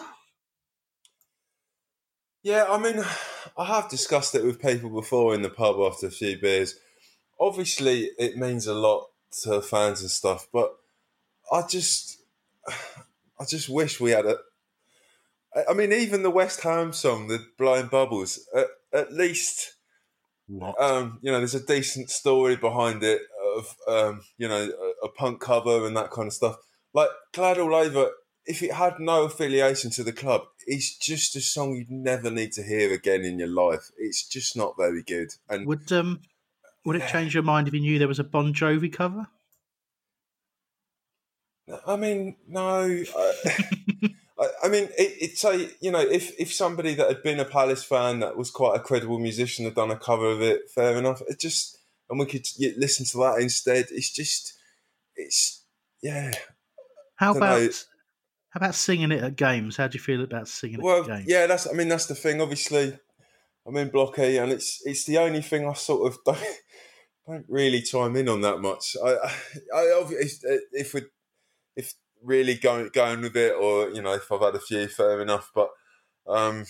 Yeah, I mean, I have discussed it with people before in the pub after a few beers. Obviously, it means a lot to fans and stuff, but I just wish we had I mean, even the West Ham song, the Blowing Bubbles, at least, there's a decent story behind it of, a punk cover and that kind of stuff. Like, Glad All Over, if it had no affiliation to the club, it's just a song you'd never need to hear again in your life. It's just not very good. And Would it change your mind if you knew there was a Bon Jovi cover? I mean, no. I mean, it's a, if somebody that had been a Palace fan that was quite a credible musician had done a cover of it, fair enough. And we could listen to that instead. How about singing it at games? How do you feel about singing it at games? Yeah, that's the thing. Obviously, I'm in Block E, and it's the only thing I sort of don't really chime in on that much. If really going with it, or if I've had a few, fair enough. But I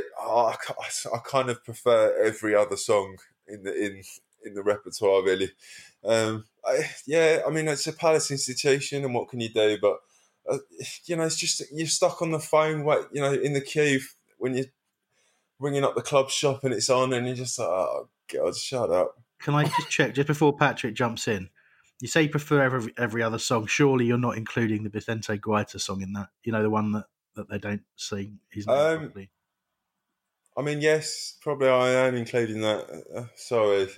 kind of prefer every other song in the repertoire, really. I mean, it's a Palace institution, and what can you do? But it's just you're stuck on the phone, in the queue when you're ringing up the club shop and it's on, and you're just like, oh God, shut up. Can I just check just before Patrick jumps in? You say you prefer every other song. Surely you're not including the Vicente Guaita song in that. The one that they don't sing. Probably. I mean, yes, probably I am including that. Sorry.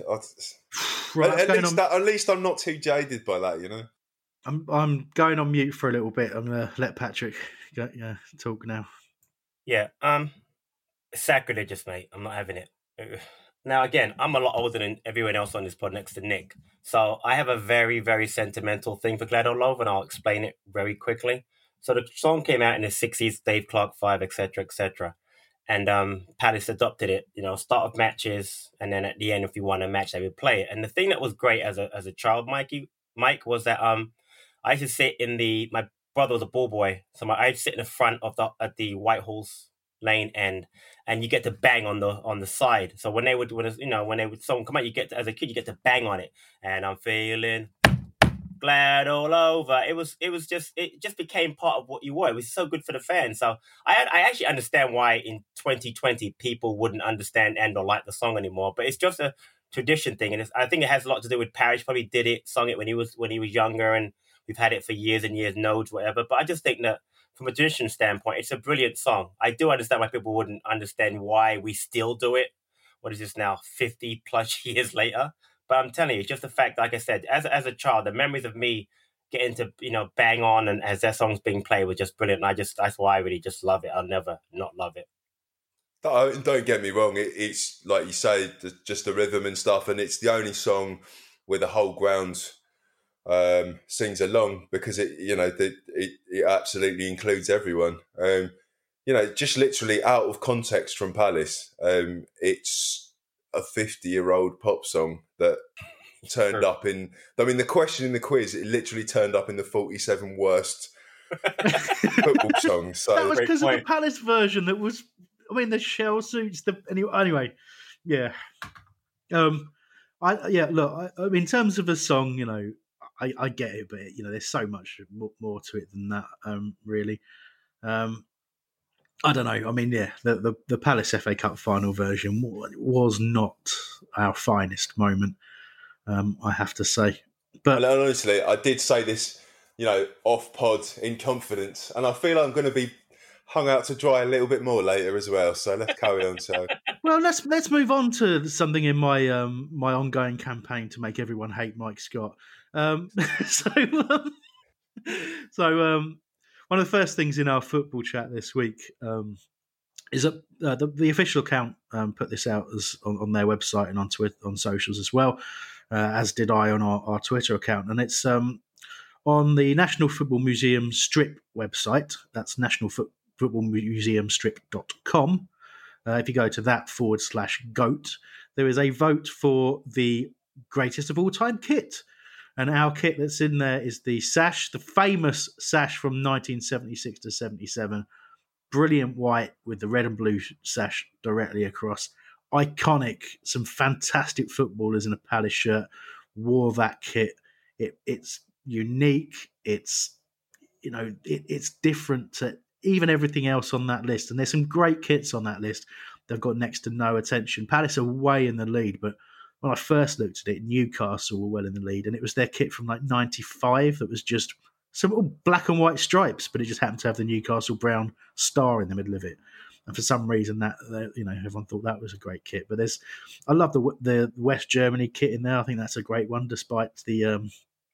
Right, at least I'm not too jaded by that, I'm going on mute for a little bit. I'm going to let Patrick talk now. Yeah, sacrilegious, mate. I'm not having it. Now, again, I'm a lot older than everyone else on this pod next to Nick. So I have a very, very sentimental thing for Glad All Over, and I'll explain it very quickly. So the song came out in the 60s, Dave Clark 5, etc., etc. And Palace adopted it, start of matches, and then at the end, if you won a match, they would play it. And the thing that was great as a child, Mike, was that I used to sit my brother was a ball boy, so I used to sit in the front at the Whitehall's lane end, and you get to bang on the side. So when someone come out, as a kid you get to bang on it, and I'm feeling glad all over. It just became part of what you were. It was so good for the fans. So I actually understand why in 2020 people wouldn't understand and or like the song anymore. But it's just a tradition thing, and I think it has a lot to do with Parrish. Probably did it, sung it when he was younger, and we've had it for years and years, nodes, whatever. But I just think that from a tradition standpoint, it's a brilliant song. I do understand why people wouldn't understand why we still do it. What is this now, 50 plus years later? But I'm telling you, it's just the fact, like I said, as a child, the memories of me getting to, bang on and as their songs being played were just brilliant. And that's why I really just love it. I'll never not love it. Don't get me wrong. It's like you say, just the rhythm and stuff. And it's the only song where the whole ground sings along, because it absolutely includes everyone. Just literally out of context from Palace. It's a 50-year-old pop song that turned up in. I mean, the question in the quiz, it literally turned up in the 47 worst football songs. So that was because of the Palace version. That was, the shell suits. Anyway, yeah. In terms of a song, I get it, but there's so much more to it than that. Really. I don't know. The Palace FA Cup final version was not our finest moment, I have to say. But honestly, I did say this, off pod in confidence, and I feel I'm going to be hung out to dry a little bit more later as well. So let's carry on. So, well, let's move on to something in my my ongoing campaign to make everyone hate Mike Scott. One of the first things in our football chat this week is that the official account put this out on their website and on Twitter, on socials as well, as did I on our Twitter account. And it's on the National Football Museum Strip website. That's nationalfootballmuseumstrip.com. If you go to that /GOAT, there is a vote for the greatest of all time kit. And our kit that's in there is the sash, the famous sash from 1976 to 77. Brilliant white with the red and blue sash directly across. Iconic. Some fantastic footballers in a Palace shirt wore that kit. It's unique. It's it's different to even everything else on that list. And there's some great kits on that list. They've got next to no attention. Palace are way in the lead, but when I first looked at it, Newcastle were well in the lead, and it was their kit from like 95 that was just some little black and white stripes, but it just happened to have the Newcastle brown star in the middle of it. And for some reason, that everyone thought that was a great kit. But I love the West Germany kit in there. I think that's a great one, despite the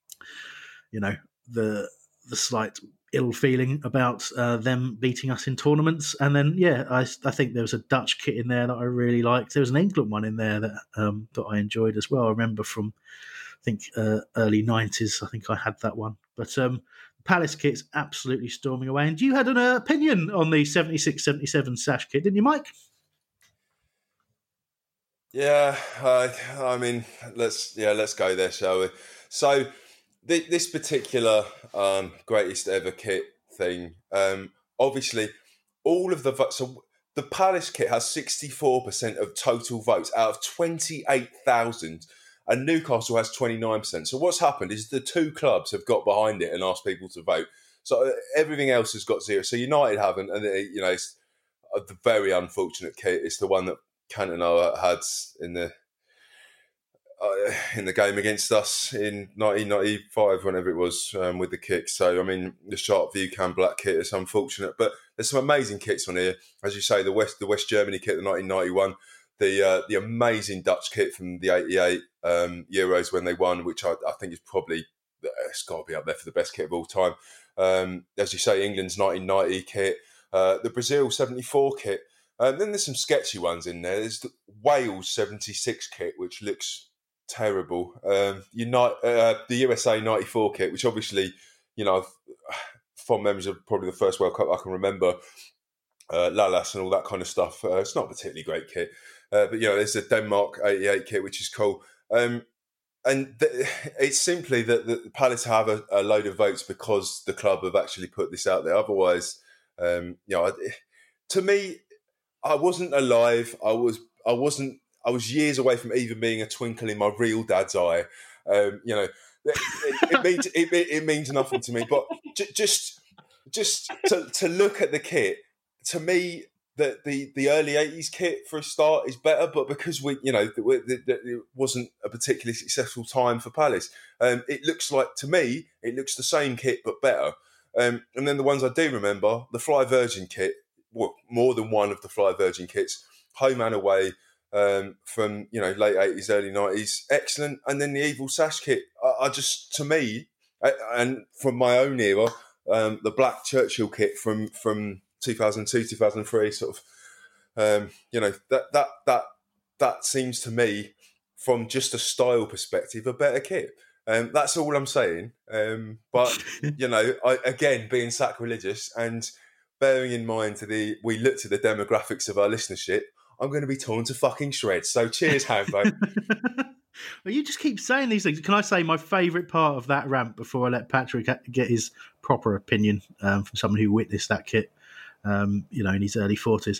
the slight ill feeling about them beating us in tournaments. And then, I think there was a Dutch kit in there that I really liked. There was an England one in there that I enjoyed as well. I remember from, I think, early 90s, I think I had that one. But Palace kit's absolutely storming away. And you had an opinion on the 76-77 sash kit, didn't you, Mike? Yeah, I mean, let's go there, shall we? So this particular greatest ever kit thing, obviously, all of the votes. So the Palace kit has 64% of total votes out of 28,000, and Newcastle has 29%. So what's happened is the two clubs have got behind it and asked people to vote. So everything else has got 0. So United haven't, and it's the very unfortunate kit. It's the one that Cantona had in the game against us in 1995, whenever it was, with the kick. So, I mean, the Sharp View Cam Black kit is unfortunate, but there's some amazing kits on here. As you say, the West Germany kit, the 1991, the amazing Dutch kit from the 88 Euros when they won, which I think is probably, it's got to be up there for the best kit of all time. As you say, England's 1990 kit, the Brazil 74 kit. Then there's some sketchy ones in there. There's the Wales 76 kit, which looks terrible. The USA 94 kit, which obviously, fond memories of probably the first World Cup I can remember, Lalas and all that kind of stuff. It's not a particularly great kit. But, there's the Denmark 88 kit, which is cool. It's simply that the Palace have a load of votes because the club have actually put this out there. Otherwise, to me, I wasn't alive. I was years away from even being a twinkle in my real dad's eye. It means nothing to me. But just to look at the kit, to me, the early 80s kit for a start is better. But because it wasn't a particularly successful time for Palace, it looks the same kit but better. And then the ones I do remember, the Fly Virgin kit. Well, more than one of the Fly Virgin kits, home and away, from late 80s, early 90s, excellent. And then the Evil Sash kit, to me, and from my own era, the Black Churchill kit from 2002, 2003, sort of, that seems to me, from just a style perspective, a better kit. That's all I'm saying. But again, being sacrilegious and bearing in mind we looked at the demographics of our listenership, I'm going to be torn to fucking shreds. So cheers, Hambo. Well, you just keep saying these things. Can I say my favourite part of that rant before I let Patrick get his proper opinion from someone who witnessed that kit, in his early 40s?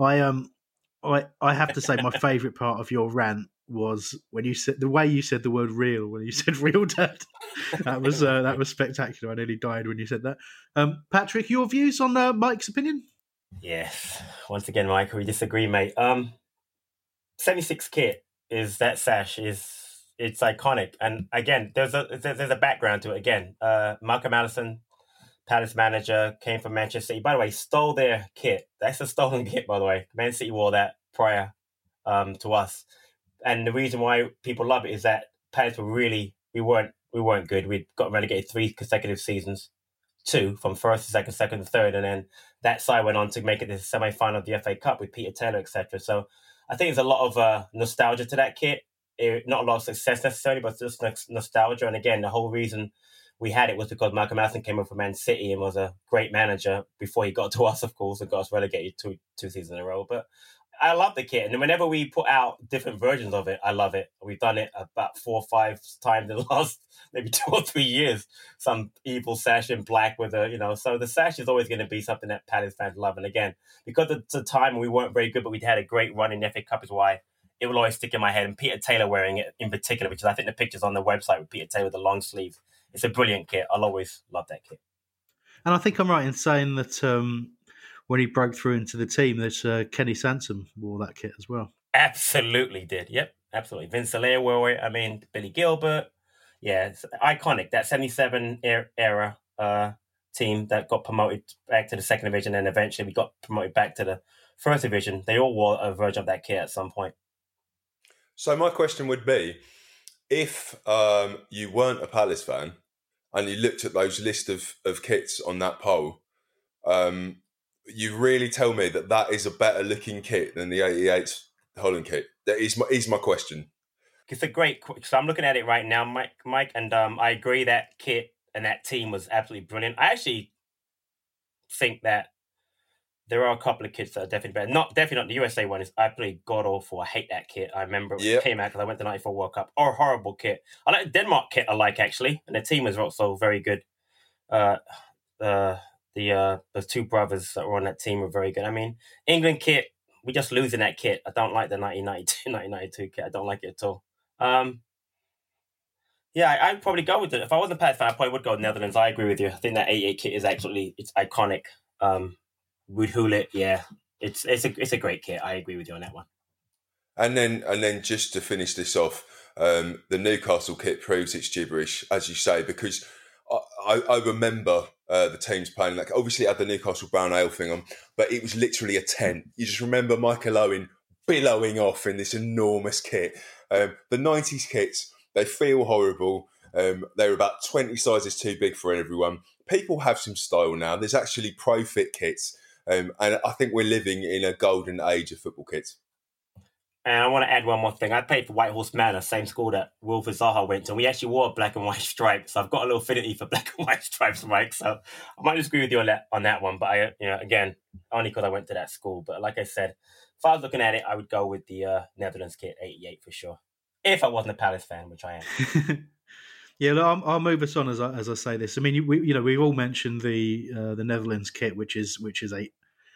I have to say my favourite part of your rant was when you said the way you said the word real, when you said real dad. That was spectacular. I nearly died when you said that. Patrick, your views on Mike's opinion? Yes. Once again, Mike, we disagree, mate. 76 kit is that sash it's iconic, and again, there's a background to it. Again, Malcolm Allison, Palace manager, came from Manchester City. By the way, stole their kit. That's a stolen kit, by the way. Man City wore that prior to us. And the reason why people love it is that Palace were we weren't good. We'd got relegated 3 consecutive seasons, 2 from first to second to third, and then that side went on to make it the semi-final of the FA Cup with Peter Taylor, etc. So I think there's a lot of nostalgia to that kit. Not a lot of success necessarily, but just nostalgia. And again, the whole reason we had it was because Malcolm Allison came over from Man City and was a great manager before he got to us, of course, and got us relegated two seasons in a row. But I love the kit, and whenever we put out different versions of it, I love it. We've done it about 4 or 5 times in the last maybe 2 or 3 years. Some evil sash in black with so the sash is always going to be something that Palace fans love. And again, because at the time we weren't very good, but we had a great run in the FA Cup is why it will always stick in my head. And Peter Taylor wearing it in particular, which is I think the picture's on the website with Peter Taylor with the long sleeve. It's a brilliant kit. I'll always love that kit. And I think I'm right in saying that when he broke through into the team, that Kenny Sansom wore that kit as well. Absolutely did. Yep, absolutely. Vince Alaire wore it. I mean, Billy Gilbert. Yeah, it's iconic. That 77 era team that got promoted back to the second division, and eventually we got promoted back to the first division. They all wore a version of that kit at some point. So my question would be, if you weren't a Palace fan and you looked at those list of kits on that poll, you really tell me that is a better looking kit than the 88 Holland kit? That is my question. It's a great. So I'm looking at it right now, Mike, and I agree that kit and that team was absolutely brilliant. I actually think that there are a couple of kits that are definitely better. Definitely not the USA one. Is absolutely god awful. I hate that kit. I remember it came out because I went to the '94 World Cup. Or a horrible kit. I like the Denmark kit. I like actually, and the team is also very good. The 2 brothers that were on that team were very good. I mean, England kit, we just losing that kit. I don't like the 1992, 1992 kit. I don't like it at all. I'd probably go with it. If I wasn't a Palace fan, I probably would go with Netherlands. I agree with you. I think that 88 kit is it's iconic. Would Hulit, yeah. It's a great kit. I agree with you on that one. And then just to finish this off, the Newcastle kit proves it's gibberish, as you say, because I remember the teams playing, like obviously it had the Newcastle brown ale thing on, but it was literally a tent. You just remember Michael Owen billowing off in this enormous kit. The 90s kits, they feel horrible. They're about 20 sizes too big for everyone. People have some style now. There's actually pro-fit kits. And I think we're living in a golden age of football kits. And I want to add one more thing. I played for Whitehorse Manor, same school that Wilfred Zaha went to. And we actually wore black and white stripes. So I've got a little affinity for black and white stripes, Mike. So I might disagree with you on that one. But again, only because I went to that school. But like I said, if I was looking at it, I would go with the Netherlands kit, 88 for sure. If I wasn't a Palace fan, which I am. Yeah, look, I'll move us on as I say this. I mean, we've all mentioned the Netherlands kit, which is a,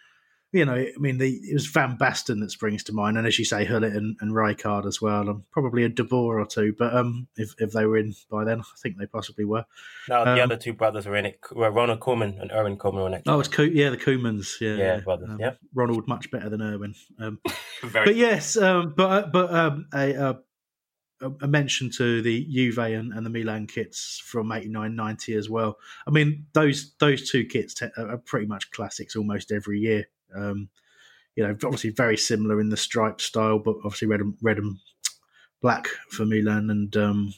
it was Van Basten that springs to mind, and as you say, Hullet and Rijkaard as well, and probably a De Boer or two. But if they were in by then, I think they possibly were. No, the other 2 brothers were in it. Ronald Koeman and Erwin Koeman were in it. Oh, it's the Koemans. Yeah, brothers. Yeah, Ronald much better than Erwin. But yes, a mention to the Juve and the Milan kits from 89-90 as well. I mean, those 2 kits are pretty much classics almost every year. Obviously very similar in the stripe style, but obviously red and black for Milan and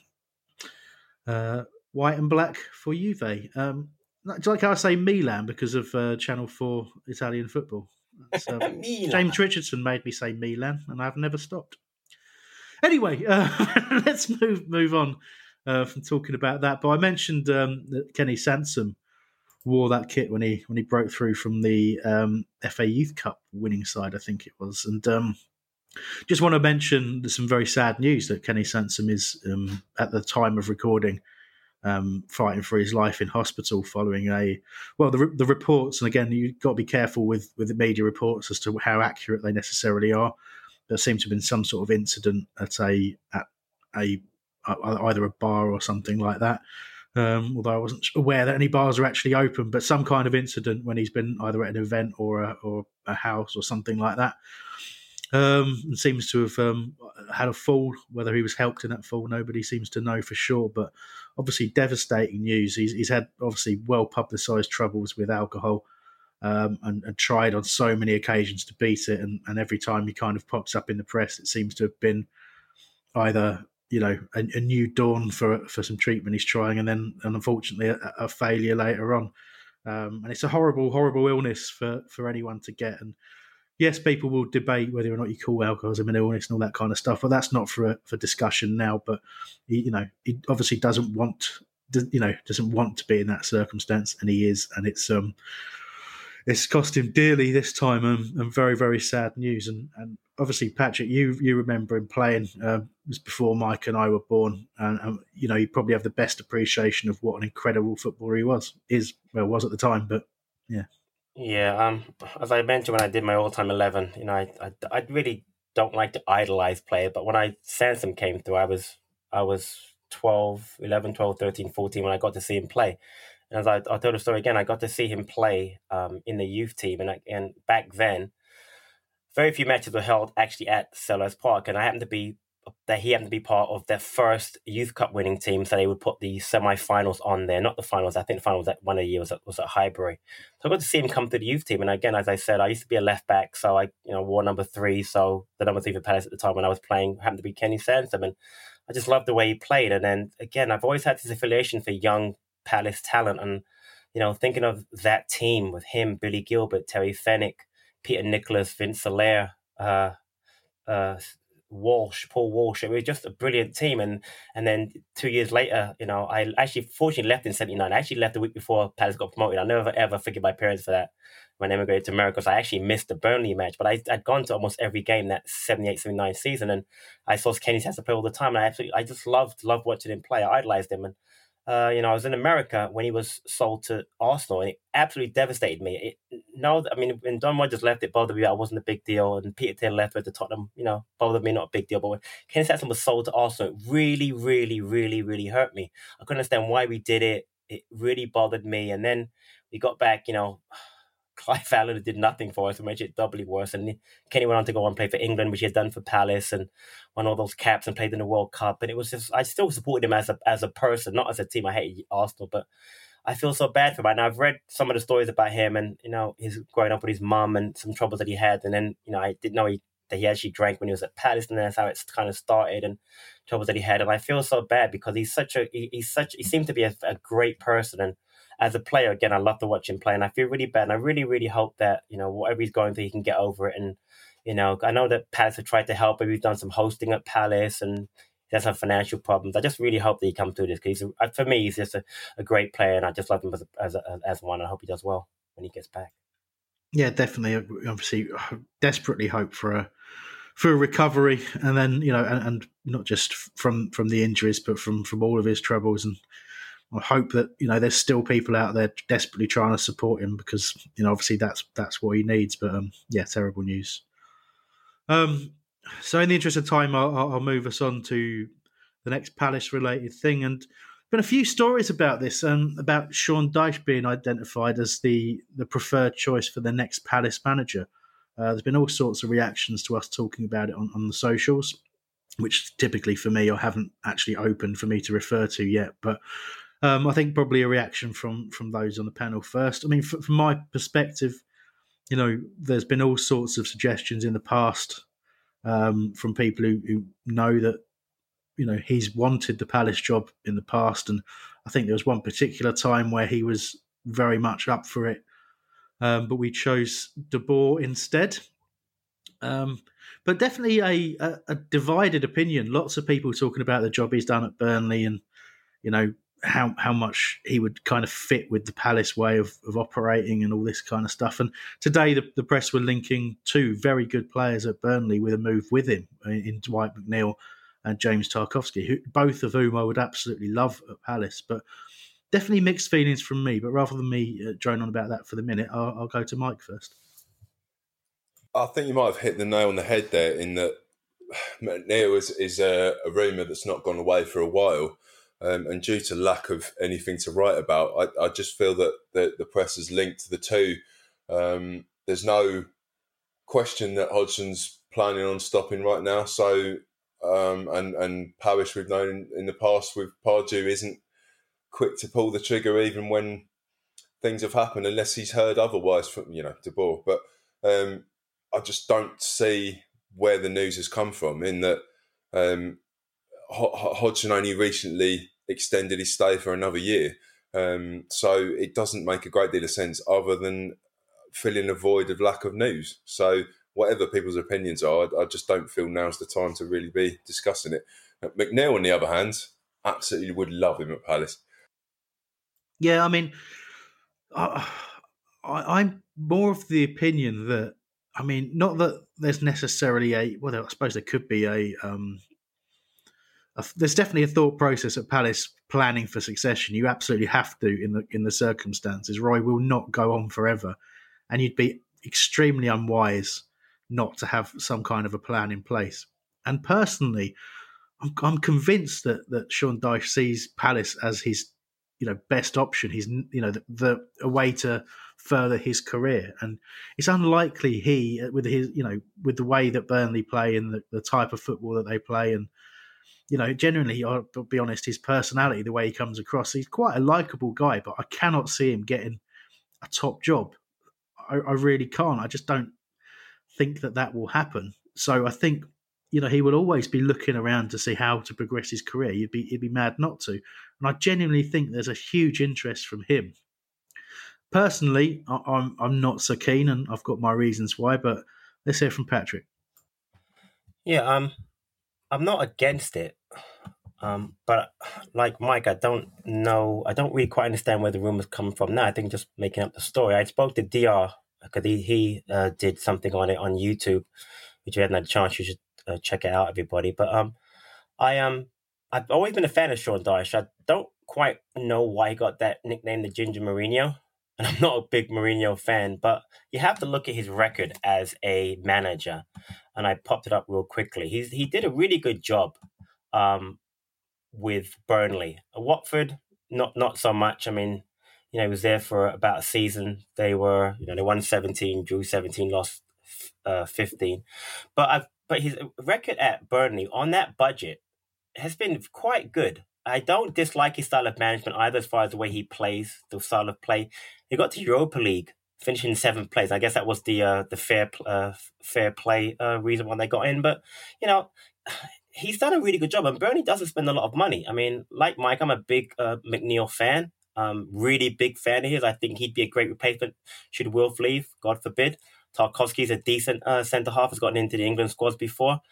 white and black for Juve. Do you like how I say Milan because of Channel 4 Italian football? James Richardson made me say Milan, and I've never stopped. Anyway, let's move on from talking about that. But I mentioned that Kenny Sansom wore that kit when he broke through from the FA Youth Cup winning side, I think it was. And just want to mention some very sad news that Kenny Sansom is, at the time of recording, fighting for his life in hospital following the reports. And again, you've got to be careful with the media reports as to how accurate they necessarily are. There seemed to have been some sort of incident at either a bar or something like that. Although I wasn't aware that any bars are actually open, but some kind of incident when he's been either at an event or a house or something like that. And seems to have had a fall. Whether he was helped in that fall, nobody seems to know for sure. But obviously devastating news. He's had obviously well publicised troubles with alcohol. And tried on so many occasions to beat it, and every time he kind of pops up in the press, it seems to have been either a new dawn for some treatment he's trying, and unfortunately a failure later on. And it's a horrible illness for anyone to get. And yes, people will debate whether or not you call alcoholism an illness and all that kind of stuff, but that's not for discussion now. But he obviously doesn't want to be in that circumstance, and he is, and it's cost him dearly this time, and very, very sad news. And obviously, Patrick, you remember him playing it was before Mike and I were born, and you know, you probably have the best appreciation of what an incredible footballer he was at the time. But yeah. Yeah, as I mentioned when I did my all-time 11, you know, I really don't like to idolize players, but when Sansom came through, I was 11, 12, 13, 14 when I got to see him play. And as I'll tell the story again, I got to see him play in the youth team, and back then, very few matches were held actually at Selhurst Park, and he happened to be part of their first Youth Cup winning team, so they would put the semi-finals on there, not the finals. I think the finals at one of the years was at Highbury. So I got to see him come to the youth team, and again, as I said, I used to be a left back, so I wore number 3. So the number 3 for Palace at the time when I was playing happened to be Kenny Sansom, and I just loved the way he played. And then again, I've always had this affiliation for young Palace talent, and thinking of that team with him, Billy Gilbert, Terry Fenwick, Peter Nicholas, Vince Allaire, Paul Walsh. It was just a brilliant team. And then 2 years later, I actually fortunately left in 79. I actually left the week before Palace got promoted. I never ever forgive my parents for that when I immigrated to America. So I actually missed the Burnley match, but I'd gone to almost every game that 78, 79 season, and I saw Kenny Sansom play all the time. And I just loved watching him play. I idolized him. And I was in America when he was sold to Arsenal, and it absolutely devastated me. When Don Rodgers left, it bothered me. I wasn't a big deal, and Peter Taylor left with the Tottenham, bothered me, not a big deal. But when Kenny Sansom was sold to Arsenal, it really, really, really, really hurt me. I couldn't understand why we did it. It really bothered me. And then we got back, Clive Allen did nothing for us, and made it doubly worse. And Kenny went on to go and play for England, which he had done for Palace, and won all those caps and played in the World Cup. And it was just, I still supported him as a person, not as a team. I hate Arsenal, but I feel so bad for him. And I've read some of the stories about him, and his growing up with his mum and some troubles that he had. And then I didn't know that he actually drank when he was at Palace, and that's how it's kind of started, and troubles that he had. And I feel so bad because he seemed to be a great person. And as a player, again, I love to watch him play, and I feel really bad. And I really, really hope that, whatever he's going through, he can get over it. And, I know that Palace have tried to help him. We've done some hosting at Palace, and he has some financial problems. I just really hope that he comes through this, because for me, he's just a great player, and I just love him as one. I hope he does well when he gets back. Yeah, definitely. Obviously, desperately hope for a recovery, and then and not just from the injuries, but from all of his troubles. And I hope that there's still people out there desperately trying to support him, because obviously that's what he needs. But terrible news. So in the interest of time, I'll move us on to the next Palace related thing. And been a few stories about this, about Sean Dyche being identified as the preferred choice for the next Palace manager. There's been all sorts of reactions to us talking about it on the socials, which typically for me I haven't actually opened for me to refer to yet. But I think probably a reaction from those on the panel first. I mean, from my perspective, there's been all sorts of suggestions in the past from people who know that he's wanted the Palace job in the past, and I think there was one particular time where he was very much up for it, but we chose De Boer instead. But definitely a divided opinion. Lots of people talking about the job he's done at Burnley, and how much he would kind of fit with the Palace way of operating and all this kind of stuff. And today the press were linking 2 very good players at Burnley with a move with him in Dwight McNeil and James Tarkowski, both of whom I would absolutely love at Palace. But definitely mixed feelings from me. But rather than me drone on about that for the minute, I'll go to Mike first. I think you might have hit the nail on the head there, in that McNeil is a rumour that's not gone away for a while. And due to lack of anything to write about, I just feel that the press has linked the two. There's no question that Hodgson's planning on stopping right now. So, and Parish, we've known in the past with Pardew, isn't quick to pull the trigger even when things have happened, unless he's heard otherwise from De Boer. But I just don't see where the news has come from, in that Hodgson only recently extended his stay for another year. So it doesn't make a great deal of sense, other than filling a void of lack of news. So whatever people's opinions are, I just don't feel now's the time to really be discussing it. McNeil, on the other hand, absolutely would love him at Palace. Yeah, I mean, I'm more of the opinion that, I mean, not that there's necessarily I suppose there could be there's definitely a thought process at Palace planning for succession. You absolutely have to in the circumstances. Roy will not go on forever, and you'd be extremely unwise not to have some kind of a plan in place. And personally, I'm convinced that Sean Dyche sees Palace as his best option. He's the a way to further his career, and it's unlikely he with with the way that Burnley play and the type of football that they play, and generally, I'll be honest, his personality, the way he comes across, he's quite a likable guy, but I cannot see him getting a top job. I really can't. I just don't think that will happen. So I think he will always be looking around to see how to progress his career. He'd be mad not to. And I genuinely think there's a huge interest from him. Personally, I'm not so keen, and I've got my reasons why. But let's hear from Patrick. Yeah, I'm not against it, but like Mike, I don't really quite understand where the rumors come from now. I think just making up the story. I spoke to DR because he did something on it on YouTube, which you hadn't had a chance. You should check it out, everybody. But I've always been a fan of Sean Dyche. I don't quite know why he got that nickname, the Ginger Mourinho. And I'm not a big Mourinho fan, but you have to look at his record as a manager. And I popped it up real quickly. He did a really good job with Burnley. Watford, not so much. I mean, he was there for about a season. They were, they won 17, drew 17, lost 15. But his record at Burnley on that budget has been quite good. I don't dislike his style of management either, as far as the way he plays, the style of play. He got to Europa League, finishing in 7th place. I guess that was the fair play reason why they got in. But he's done a really good job, and Burnley doesn't spend a lot of money. I mean, like Mike, I'm a big McNeil fan, really big fan of his. I think he'd be a great replacement should Wilf leave, God forbid. Tarkowski's a decent centre half, has gotten into the England squads before.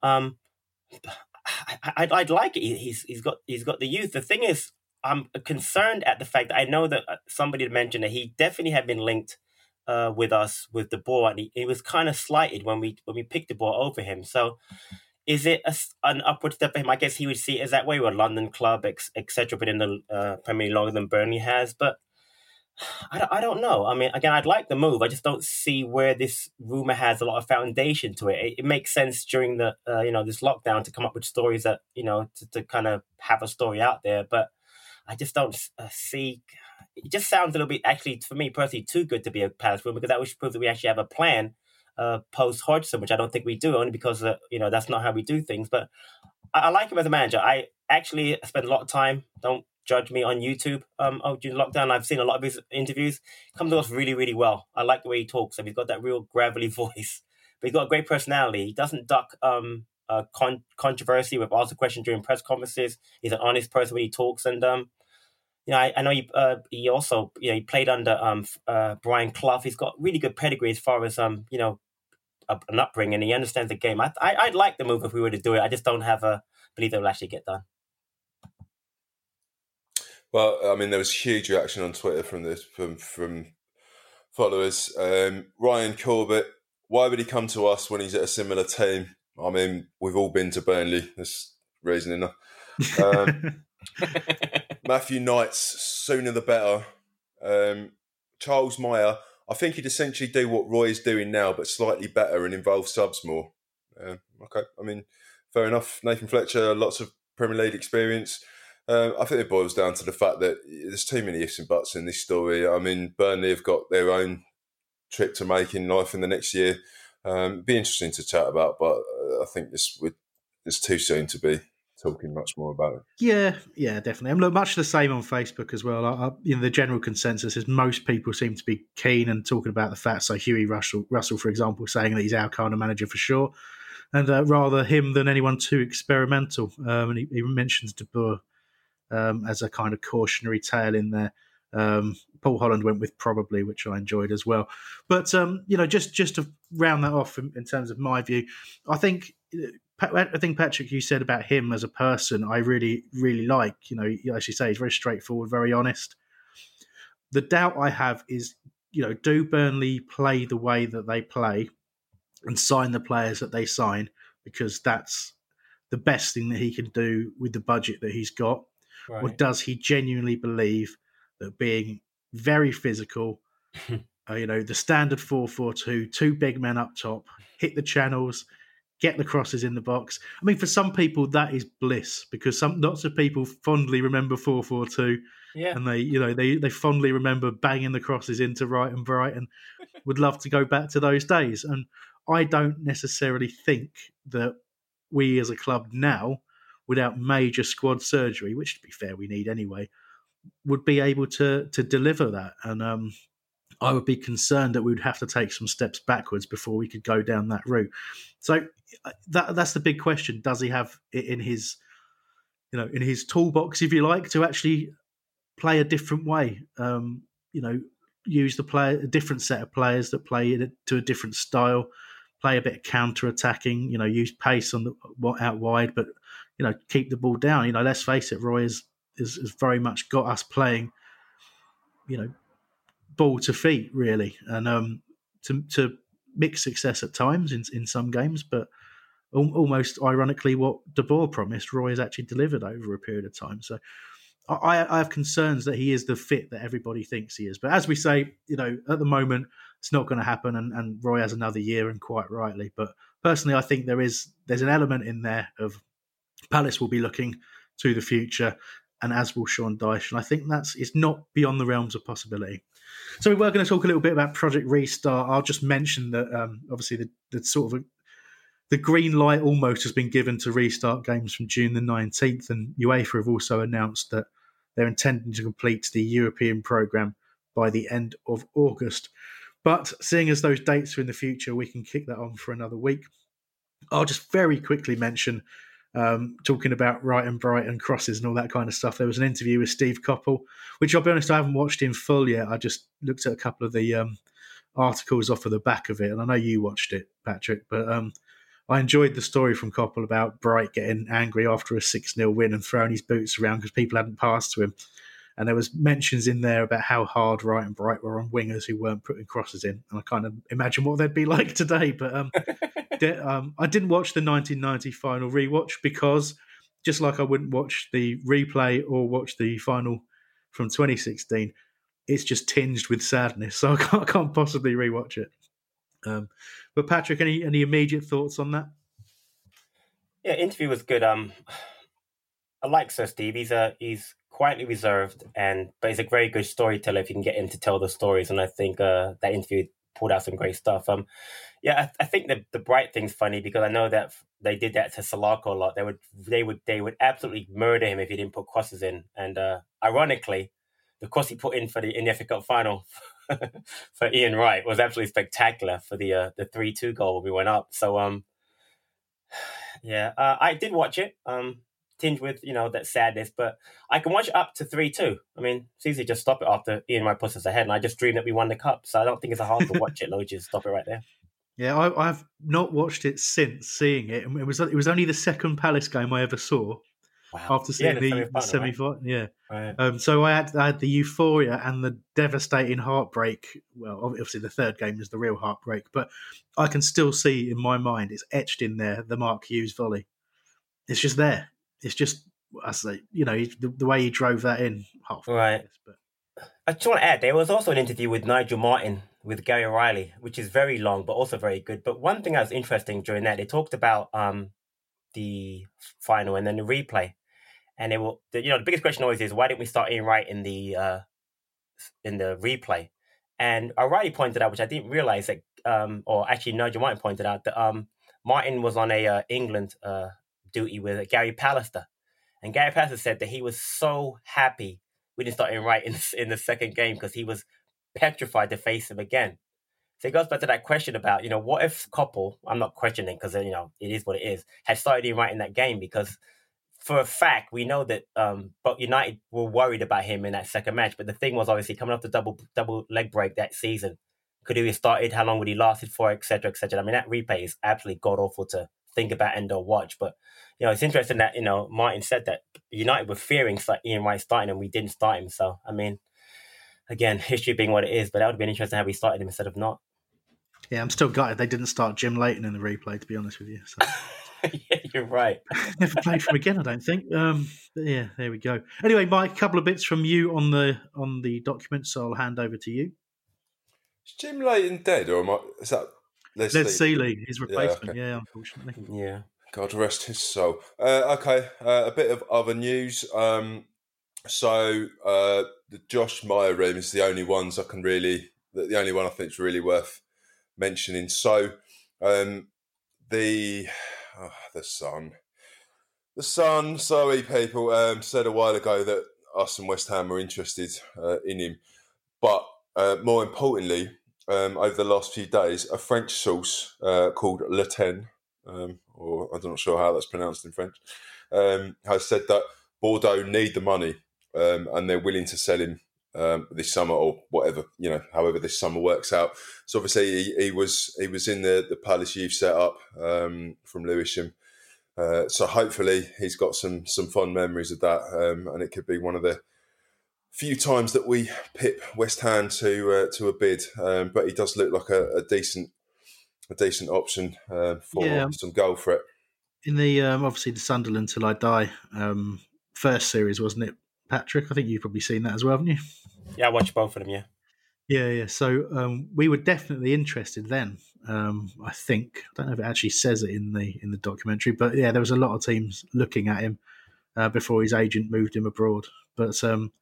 I'd like it. He's got the youth. The thing is, I'm concerned at the fact that I know that somebody mentioned that he definitely had been linked with us with the ball, and he was kind of slighted when we picked the ball over him. So, is it an upward step for him? I guess he would see it as that way. We're a London club, etc., but in the Premier League longer than Burnley has. But I don't know. I mean, again, I'd like the move. I just don't see where this rumor has a lot of foundation to it. It makes sense during the this lockdown to come up with stories that to kind of have a story out there. But I just don't see. It just sounds a little bit, actually, for me personally, too good to be a Palace rumor, because that would prove that we actually have a plan post Hodgson, which I don't think we do, only because that's not how we do things. But I like him as a manager. I actually spend a lot of time. Don't judge me on YouTube. During lockdown, I've seen a lot of his interviews. Comes across really, really well. I like the way he talks. He's got that real gravelly voice, but he's got a great personality. He doesn't duck controversy with asking questions during press conferences. He's an honest person when he talks, and I know he also he played under Brian Clough. He's got really good pedigree as far as an upbringing. He understands the game. I'd like the move if we were to do it. I just don't believe it will actually get done. Well, I mean, there was huge reaction on Twitter from followers. Ryan Corbett, why would he come to us when he's at a similar team? I mean, we've all been to Burnley. That's reason enough. Matthew Knight's, sooner the better. Charles Meyer, I think he'd essentially do what Roy's doing now, but slightly better and involve subs more. Okay, I mean, fair enough. Nathan Fletcher, lots of Premier League experience. I think it boils down to the fact that there's too many ifs and buts in this story. I mean, Burnley have got their own trip to make in life in the next year. Be interesting to chat about, but I think it's too soon to be talking much more about it. Yeah, definitely. And look, much the same on Facebook as well. The general consensus is most people seem to be keen and talking about the fact. So Hughie Russell, for example, saying that he's our kind of manager for sure, and rather him than anyone too experimental. And he mentions De Boer as a kind of cautionary tale in there. Paul Holland went with probably, which I enjoyed as well. But just to round that off in terms of my view, I think Patrick, you said about him as a person, I really, really like. As you say, he's very straightforward, very honest. The doubt I have is, do Burnley play the way that they play and sign the players that they sign, because that's the best thing that he can do with the budget that he's got? Right. Or does he genuinely believe that being very physical, the standard 4-4-2, two big men up top, hit the channels, get the crosses in the box? I mean, for some people that is bliss, because lots of people fondly remember 4-4-2, and they fondly remember banging the crosses into Wright and Bright, and would love to go back to those days. And I don't necessarily think that we as a club now, without major squad surgery, which to be fair we need anyway, would be able to deliver that. And I would be concerned that we would have to take some steps backwards before we could go down that route. So that's the big question. Does he have it in his toolbox, if you like, to actually play a different way? Use a different set of players that play to a different style, play a bit of counter-attacking, use pace out wide, but, keep the ball down. Let's face it, Roy has very much got us playing, ball to feet, really, and to mix success at times in some games, but almost ironically what De Boer promised, Roy has actually delivered over a period of time. So I have concerns that he is the fit that everybody thinks he is. But as we say, at the moment, it's not going to happen, and Roy has another year, and quite rightly. But personally, I think there's an element in there of Palace will be looking to the future, and as will Sean Dyche. And I think it's not beyond the realms of possibility. So we were going to talk a little bit about Project Restart. I'll just mention that obviously the sort of the green light almost has been given to restart games from June the 19th, and UEFA have also announced that they're intending to complete the European programme by the end of August. But seeing as those dates are in the future, we can kick that on for another week. I'll just very quickly mention, talking about Wright and Bright and crosses and all that kind of stuff, there was an interview with Steve Coppell, which I'll be honest, I haven't watched in full yet. I just looked at a couple of the articles off of the back of it, and I know you watched it, Patrick, but I enjoyed the story from Coppell about Bright getting angry after a 6-0 win and throwing his boots around because people hadn't passed to him. And there was mentions in there about how hard Wright and Bright were on wingers who weren't putting crosses in. And I kind of imagine what they'd be like today. But I didn't watch the 1990 final rewatch because, just like I wouldn't watch the replay or watch the final from 2016, it's just tinged with sadness. So I can't possibly rewatch it. But Patrick, any immediate thoughts on that? Yeah, interview was good. I like Sir Steve. He's quietly reserved, but he's a very good storyteller if you can get him to tell the stories. And I think that interview pulled out some great stuff. I think the Bright thing's funny because I know that they did that to Salako a lot. They would absolutely murder him if he didn't put crosses in. And ironically, the cross he put in in the FA Cup final for Ian Wright was absolutely spectacular for the 3-2 goal when we went up. So I did watch it. Tinged with that sadness, but I can watch it up to 3-2. I mean, it's easy to just stop it after Ian Wright puts us ahead, and I just dreamed that we won the cup, so I don't think it's hard to watch it. No, just stop it right there. Yeah, I've not watched it since seeing it. It was only the second Palace game I ever saw. Wow. After seeing the semi-final, right? Yeah. Right. So I had the euphoria and the devastating heartbreak. Well, obviously the third game is the real heartbreak, but I can still see in my mind, it's etched in there, the Mark Hughes volley. It's just there. It's just, I say, the way he drove that in. Right. But I just want to add, there was also an interview with Nigel Martin with Gary O'Reilly, which is very long, but also very good. But one thing that was interesting during that, they talked about the final and then the replay. And the biggest question always is, why didn't we start Ian Wright in the replay? And O'Reilly pointed out, which I didn't realize that, or actually Nigel Martin pointed out that Martin was on a England duty with Gary Pallister, and Gary Pallister said that he was so happy we didn't start Ian Wright in the second game because he was petrified to face him again. So it goes back to that question about what if Coppell, I'm not questioning because it is what it is, had started Ian Wright in that game, because for a fact we know that but United were worried about him in that second match. But the thing was, obviously coming off the double leg break that season, could he have started? How long would he lasted for? Etc. etc. I mean, that replay is absolutely god awful to think about and or watch. But it's interesting that Martin said that United were fearing Ian Wright starting and we didn't start him. So I mean, again, history being what it is, but that would have been interesting how we started him instead of not. Yeah, I'm still gutted they didn't start Jim Leighton in the replay, to be honest with you. So. Yeah, you're right. Never played for him again, I don't think. But yeah, there we go. Anyway, Mike, a couple of bits from you on the document, so I'll hand over to you. Is Jim Leighton dead, or is that Les Seeley, his replacement? Yeah, unfortunately. Yeah. God rest his soul. Okay, a bit of other news. So the Josh Meyer room is the only one I think is really worth mentioning. So the Sun, sorry people, said a while ago that us and West Ham were interested in him, but more importantly, over the last few days, a French source called Le Ten, or I'm not sure how that's pronounced in French, has said that Bordeaux need the money and they're willing to sell him this summer or whatever, however this summer works out. So obviously he was in the Palace youth set up from Lewisham. So hopefully he's got some fond memories of that, and it could be one of the few times that we pip West Ham to a bid. But he does look like a decent option for some goal threat. In the obviously the Sunderland Till I Die first series, wasn't it, Patrick? I think you've probably seen that as well, haven't you? Yeah, I watched both of them. Yeah. So we were definitely interested then. I think I don't know if it actually says it in the documentary, but yeah, there was a lot of teams looking at him before his agent moved him abroad. But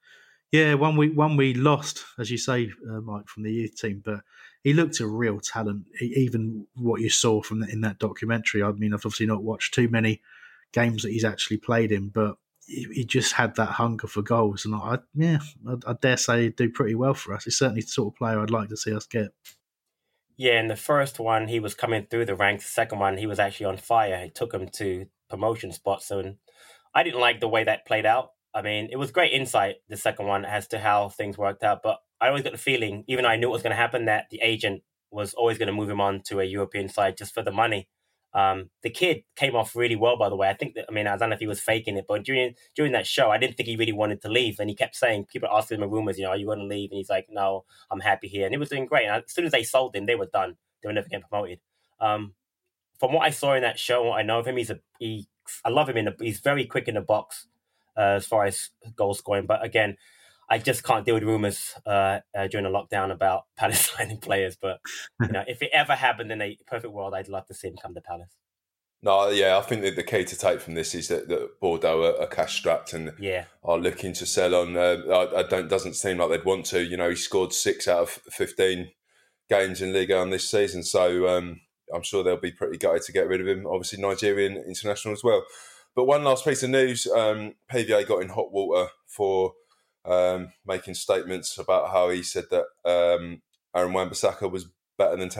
one we lost, as you say, Mike, from the youth team, but he looked a real talent. Even what you saw in that documentary. I mean, I've obviously not watched too many games that he's actually played in, but he just had that hunger for goals, and I dare say he'd do pretty well for us. He's certainly the sort of player I'd like to see us get. Yeah, in the first one, he was coming through the ranks. The second one, he was actually on fire. It took him to promotion spots. So I didn't like the way that played out. I mean, it was great insight, the second one, as to how things worked out. But I always got the feeling, even though I knew it was going to happen, that the agent was always going to move him on to a European side just for the money. The kid came off really well, by the way. I don't know if he was faking it, but during that show, I didn't think he really wanted to leave. And he kept saying, people asked him in rumors, are you going to leave? And he's like, no, I'm happy here. And he was doing great. And as soon as they sold him, they were done. They were never getting promoted. From what I saw in that show, and what I know of him, I love him he's very quick in the box as far as goal scoring. But again, I just can't deal with rumors during the lockdown about Palace signing players. But if it ever happened in a perfect world, I'd love to see him come to Palace. No, yeah, I think that the key to take from this is that Bordeaux are cash strapped and are looking to sell on. Doesn't seem like they'd want to. He scored 6 out of 15 games in Ligue 1 this season, so I'm sure they'll be pretty gutted to get rid of him. Obviously, Nigerian international as well. But one last piece of news: PVA got in hot water for making statements about how he said that Aaron Wan-Bissaka was better than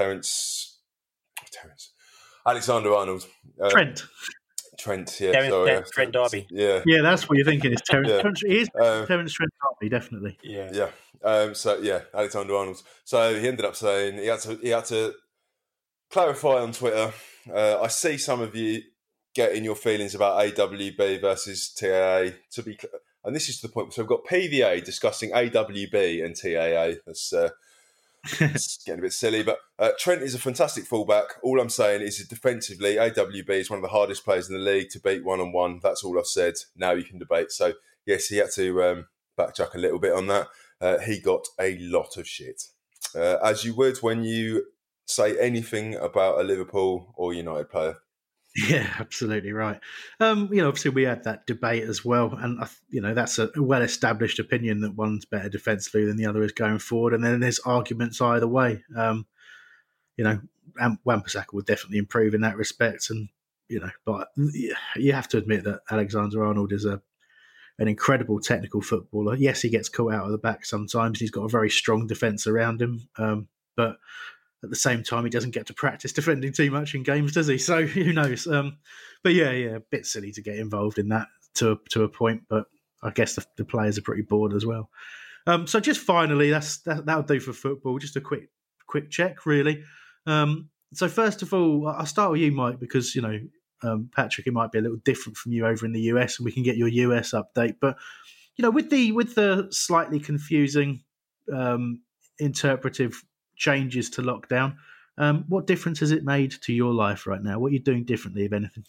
Alexander-Arnold. Trent, yeah. Trent D'Arby. Yeah, that's what you're thinking. Is Terence? He is Terence Trent D'Arby, definitely. Yeah. Alexander-Arnold. So he ended up saying he had to clarify on Twitter. I see some of you getting your feelings about AWB versus TAA. And this is to the point. So we've got PVA discussing AWB and TAA. That's it's getting a bit silly, but Trent is a fantastic fullback. All I'm saying is that defensively, AWB is one of the hardest players in the league to beat one-on-one. That's all I've said. Now you can debate. So, yes, he had to backtrack a little bit on that. He got a lot of shit, as you would when you say anything about a Liverpool or United player. Yeah, absolutely right. Obviously we had that debate as well, and that's a well-established opinion that one's better defensively than the other is going forward, and then there's arguments either way. Wan-Bissaka would definitely improve in that respect, and but you have to admit that Alexander-Arnold is an incredible technical footballer. Yes, he gets caught out of the back sometimes. He's got a very strong defence around him, but at the same time, he doesn't get to practice defending too much in games, does he? So who knows? But yeah, a bit silly to get involved in that to a point. But I guess the players are pretty bored as well. So just finally, that'll do for football. Just a quick check, really. So first of all, I'll start with you, Mike, because Patrick, it might be a little different from you over in the US, and we can get your US update. But with the slightly confusing interpretive changes to lockdown. What difference has it made to your life right now? What are you doing differently, if anything?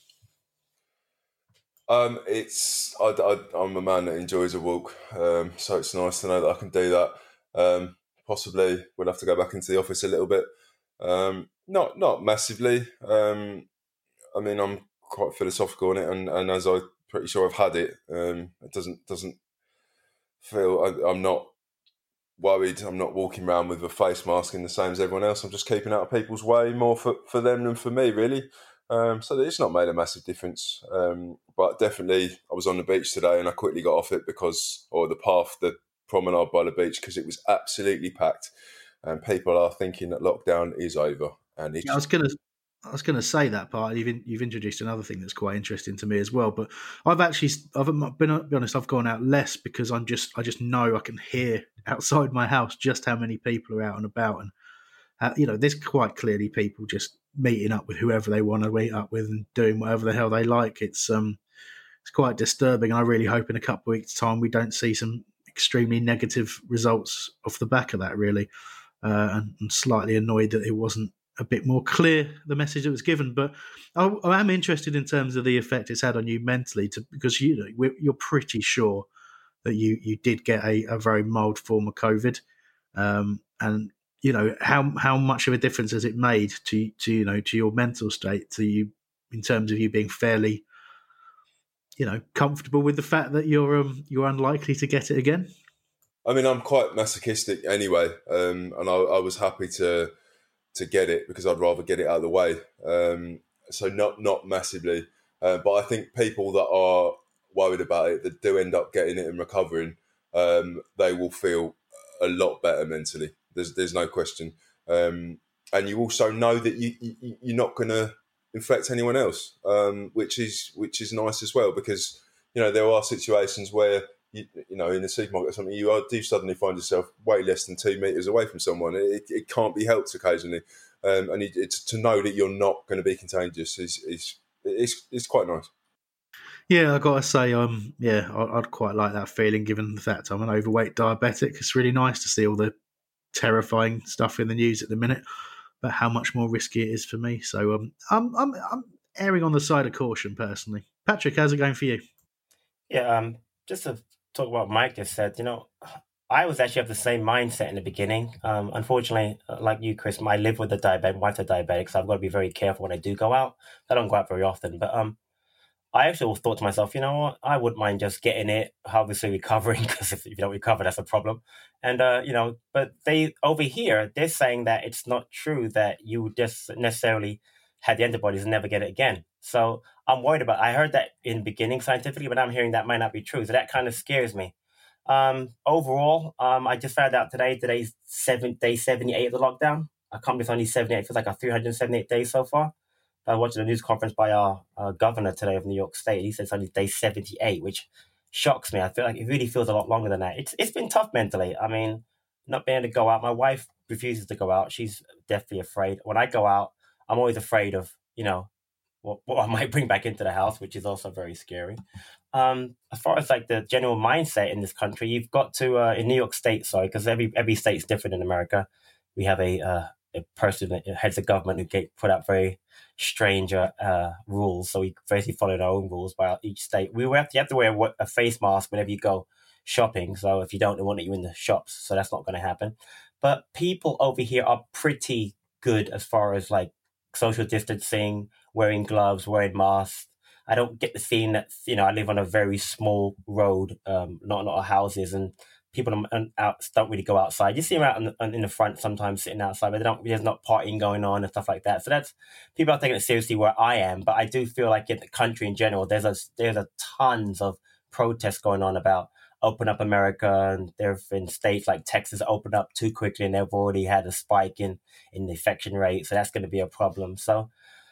I'm a man that enjoys a walk, so it's nice to know that I can do that. Possibly we'll have to go back into the office a little bit. Not massively. I mean, I'm quite philosophical on it, and as I'm pretty sure I've had it, it doesn't feel. I'm not worried. I'm not walking around with a face mask in the same as everyone else. I'm just keeping out of people's way more for them than for me, really. So it's not made a massive difference. But definitely, I was on the beach today and I quickly got off it the promenade by the beach, because it was absolutely packed, and people are thinking that lockdown is over. And I was gonna say that part. You've introduced another thing that's quite interesting to me as well. But I've been, to be honest, I've gone out less because I just know I can hear outside my house just how many people are out and about, and there's quite clearly people just meeting up with whoever they want to meet up with and doing whatever the hell they like. It's quite disturbing, and I really hope in a couple of weeks' time we don't see some extremely negative results off the back of that, really. And I'm slightly annoyed that it wasn't a bit more clear, the message that was given. But I am interested in terms of the effect it's had on you mentally, because you're pretty sure that you did get a very mild form of COVID, and how much of a difference has it made to your mental state, to you, in terms of you being fairly comfortable with the fact that you're unlikely to get it again? I mean, I'm quite masochistic anyway, and I was happy to get it because I'd rather get it out of the way. So not massively, but I think people that are worried about it, that do end up getting it and recovering, they will feel a lot better mentally. There's no question, and you also know that you're not going to infect anyone else, which is nice as well, because there are situations where in the supermarket or something, you do suddenly find yourself way less than 2 meters away from someone. It can't be helped occasionally, and it's to know that you're not going to be contagious is quite nice. Yeah, I gotta say, I'd quite like that feeling, given the fact I'm an overweight diabetic. It's really nice to see all the terrifying stuff in the news at the minute about how much more risky it is for me. So I'm erring on the side of caution personally. Patrick, how's it going for you? Yeah, just to talk about what Mike just said, I was actually of the same mindset in the beginning. Unfortunately, like you, Chris, I live with a diabetic, my wife's a diabetic, so I've got to be very careful when I do go out. I don't go out very often, but I actually thought to myself, what, I wouldn't mind just getting it, obviously recovering, because if you don't recover, that's a problem. And, but over here, they're saying that it's not true that you just necessarily had the antibodies and never get it again. So I'm worried about, I heard that in the beginning scientifically, but I'm hearing that might not be true. So that kind of scares me. Overall, I just found out today's day 78 of the lockdown. I can't believe it's only 78. It feels like 378 days so far. I watched a news conference by our governor today of New York State. He said it's only day 78, which shocks me. I feel like it really feels a lot longer than that. It's been tough mentally. I mean, not being able to go out. My wife refuses to go out. She's definitely afraid. When I go out, I'm always afraid of, what I might bring back into the house, which is also very scary. As far as like the general mindset in this country, you've got to, in New York State, because every state's different in America. We have a person that heads the government who put out very strange rules. So we basically followed our own rules by each state. You have to wear a face mask whenever you go shopping. So if you don't, they won't let you in the shops. So that's not going to happen. But people over here are pretty good as far as like social distancing, wearing gloves, wearing masks. I don't get the feeling that, I live on a very small road, not a lot of houses, and people don't really go outside. You see them out in the front sometimes sitting outside, but there's not partying going on and stuff like that. So that's, people are taking it seriously where I am, but I do feel like in the country in general, there's a tons of protests going on about open up America, and there have been states like Texas opened up too quickly and they've already had a spike in the infection rate. So that's going to be a problem. So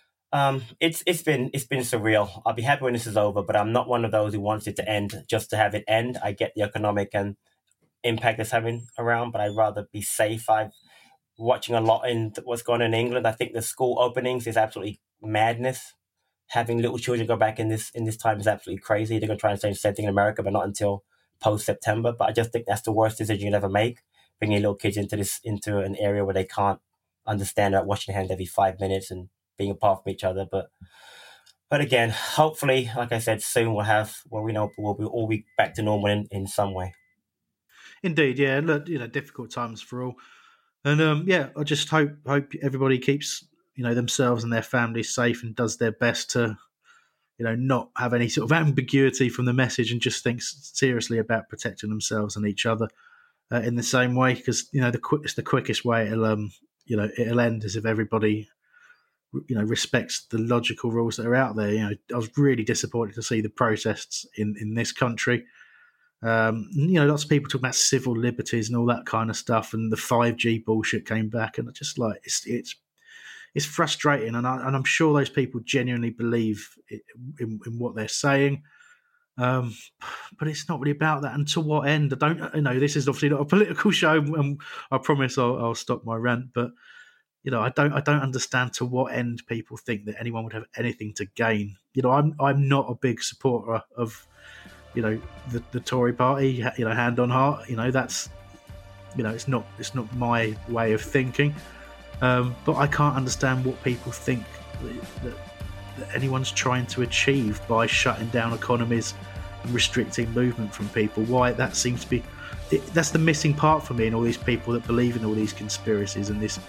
it's been surreal. I'll be happy when this is over, but I'm not one of those who wants it to end just to have it end. I get the economic and impact it's having around, but I'd rather be safe. I'm watching a lot in what's going on in England. I think the school openings is absolutely madness. Having little children go back in this time is absolutely crazy. They're going to try and say the same thing in America, but not until post-September. But I just think that's the worst decision you'll ever make, bringing little kids into an area where they can't understand about washing hands every 5 minutes and being apart from each other. But again, hopefully, like I said, soon we'll all be back to normal in some way. Indeed, yeah. Look, difficult times for all, and I just hope everybody keeps themselves and their families safe and does their best to not have any sort of ambiguity from the message and just thinks seriously about protecting themselves and each other in the same way, because it's the quickest way it'll end is if everybody respects the logical rules that are out there. I was really disappointed to see the protests in this country. Lots of people talk about civil liberties and all that kind of stuff, and the 5G bullshit came back, and I just it's frustrating, and I'm sure those people genuinely believe in what they're saying, but it's not really about that. And to what end? I don't. This is obviously not a political show, and I promise I'll stop my rant. But I don't understand to what end people think that anyone would have anything to gain. I'm not a big supporter of the Tory party. Hand on heart. That's it's not my way of thinking. But I can't understand what people think that anyone's trying to achieve by shutting down economies and restricting movement from people. Why that seems to be that's the missing part for me, and all these people that believe in all these conspiracies and this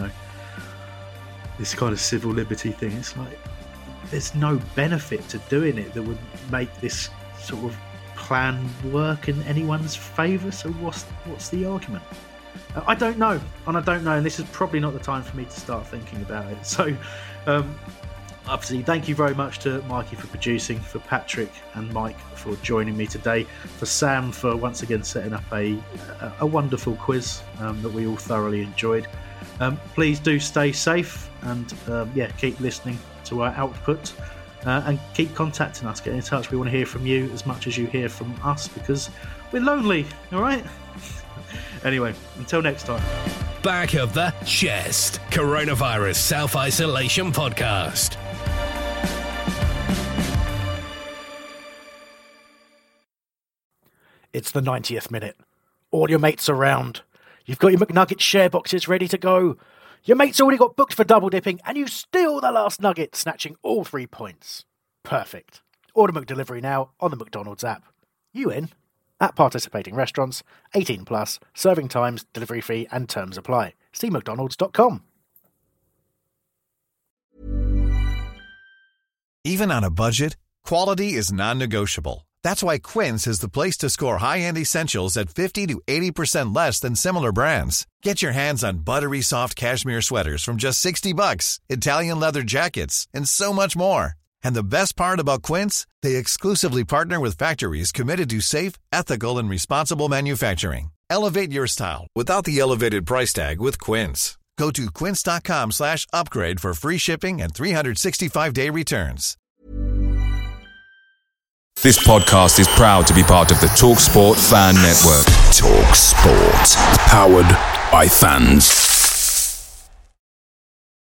kind of civil liberty thing. It's like there's no benefit to doing it that would make this sort of plan work in anyone's favour. So what's the argument? I don't know, and this is probably not the time for me to start thinking about it. So, obviously, thank you very much to Mikey for producing, for Patrick and Mike for joining me today, for Sam for once again setting up a wonderful quiz that we all thoroughly enjoyed. Please do stay safe and keep listening to our output and keep contacting us, get in touch. We want to hear from you as much as you hear from us, because we're lonely, all right? Anyway, until next time. Back of the Chest, Coronavirus Self-Isolation Podcast. It's the 90th minute. All your mates around. You've got your McNugget share boxes ready to go. Your mate's already got booked for double dipping, and you steal the last nugget, snatching all 3 points. Perfect. Order McDelivery now on the McDonald's app. You in? At participating restaurants, 18 plus, serving times, delivery fee and terms apply. See mcdonalds.com. Even on a budget, quality is non-negotiable. That's why Quince is the place to score high-end essentials at 50 to 80% less than similar brands. Get your hands on buttery soft cashmere sweaters from just $60, Italian leather jackets, and so much more. And the best part about Quince, they exclusively partner with factories committed to safe, ethical, and responsible manufacturing. Elevate your style without the elevated price tag with Quince. Go to quince.com/upgrade for free shipping and 365-day returns. This podcast is proud to be part of the TalkSport Fan Network. TalkSport. Powered by fans.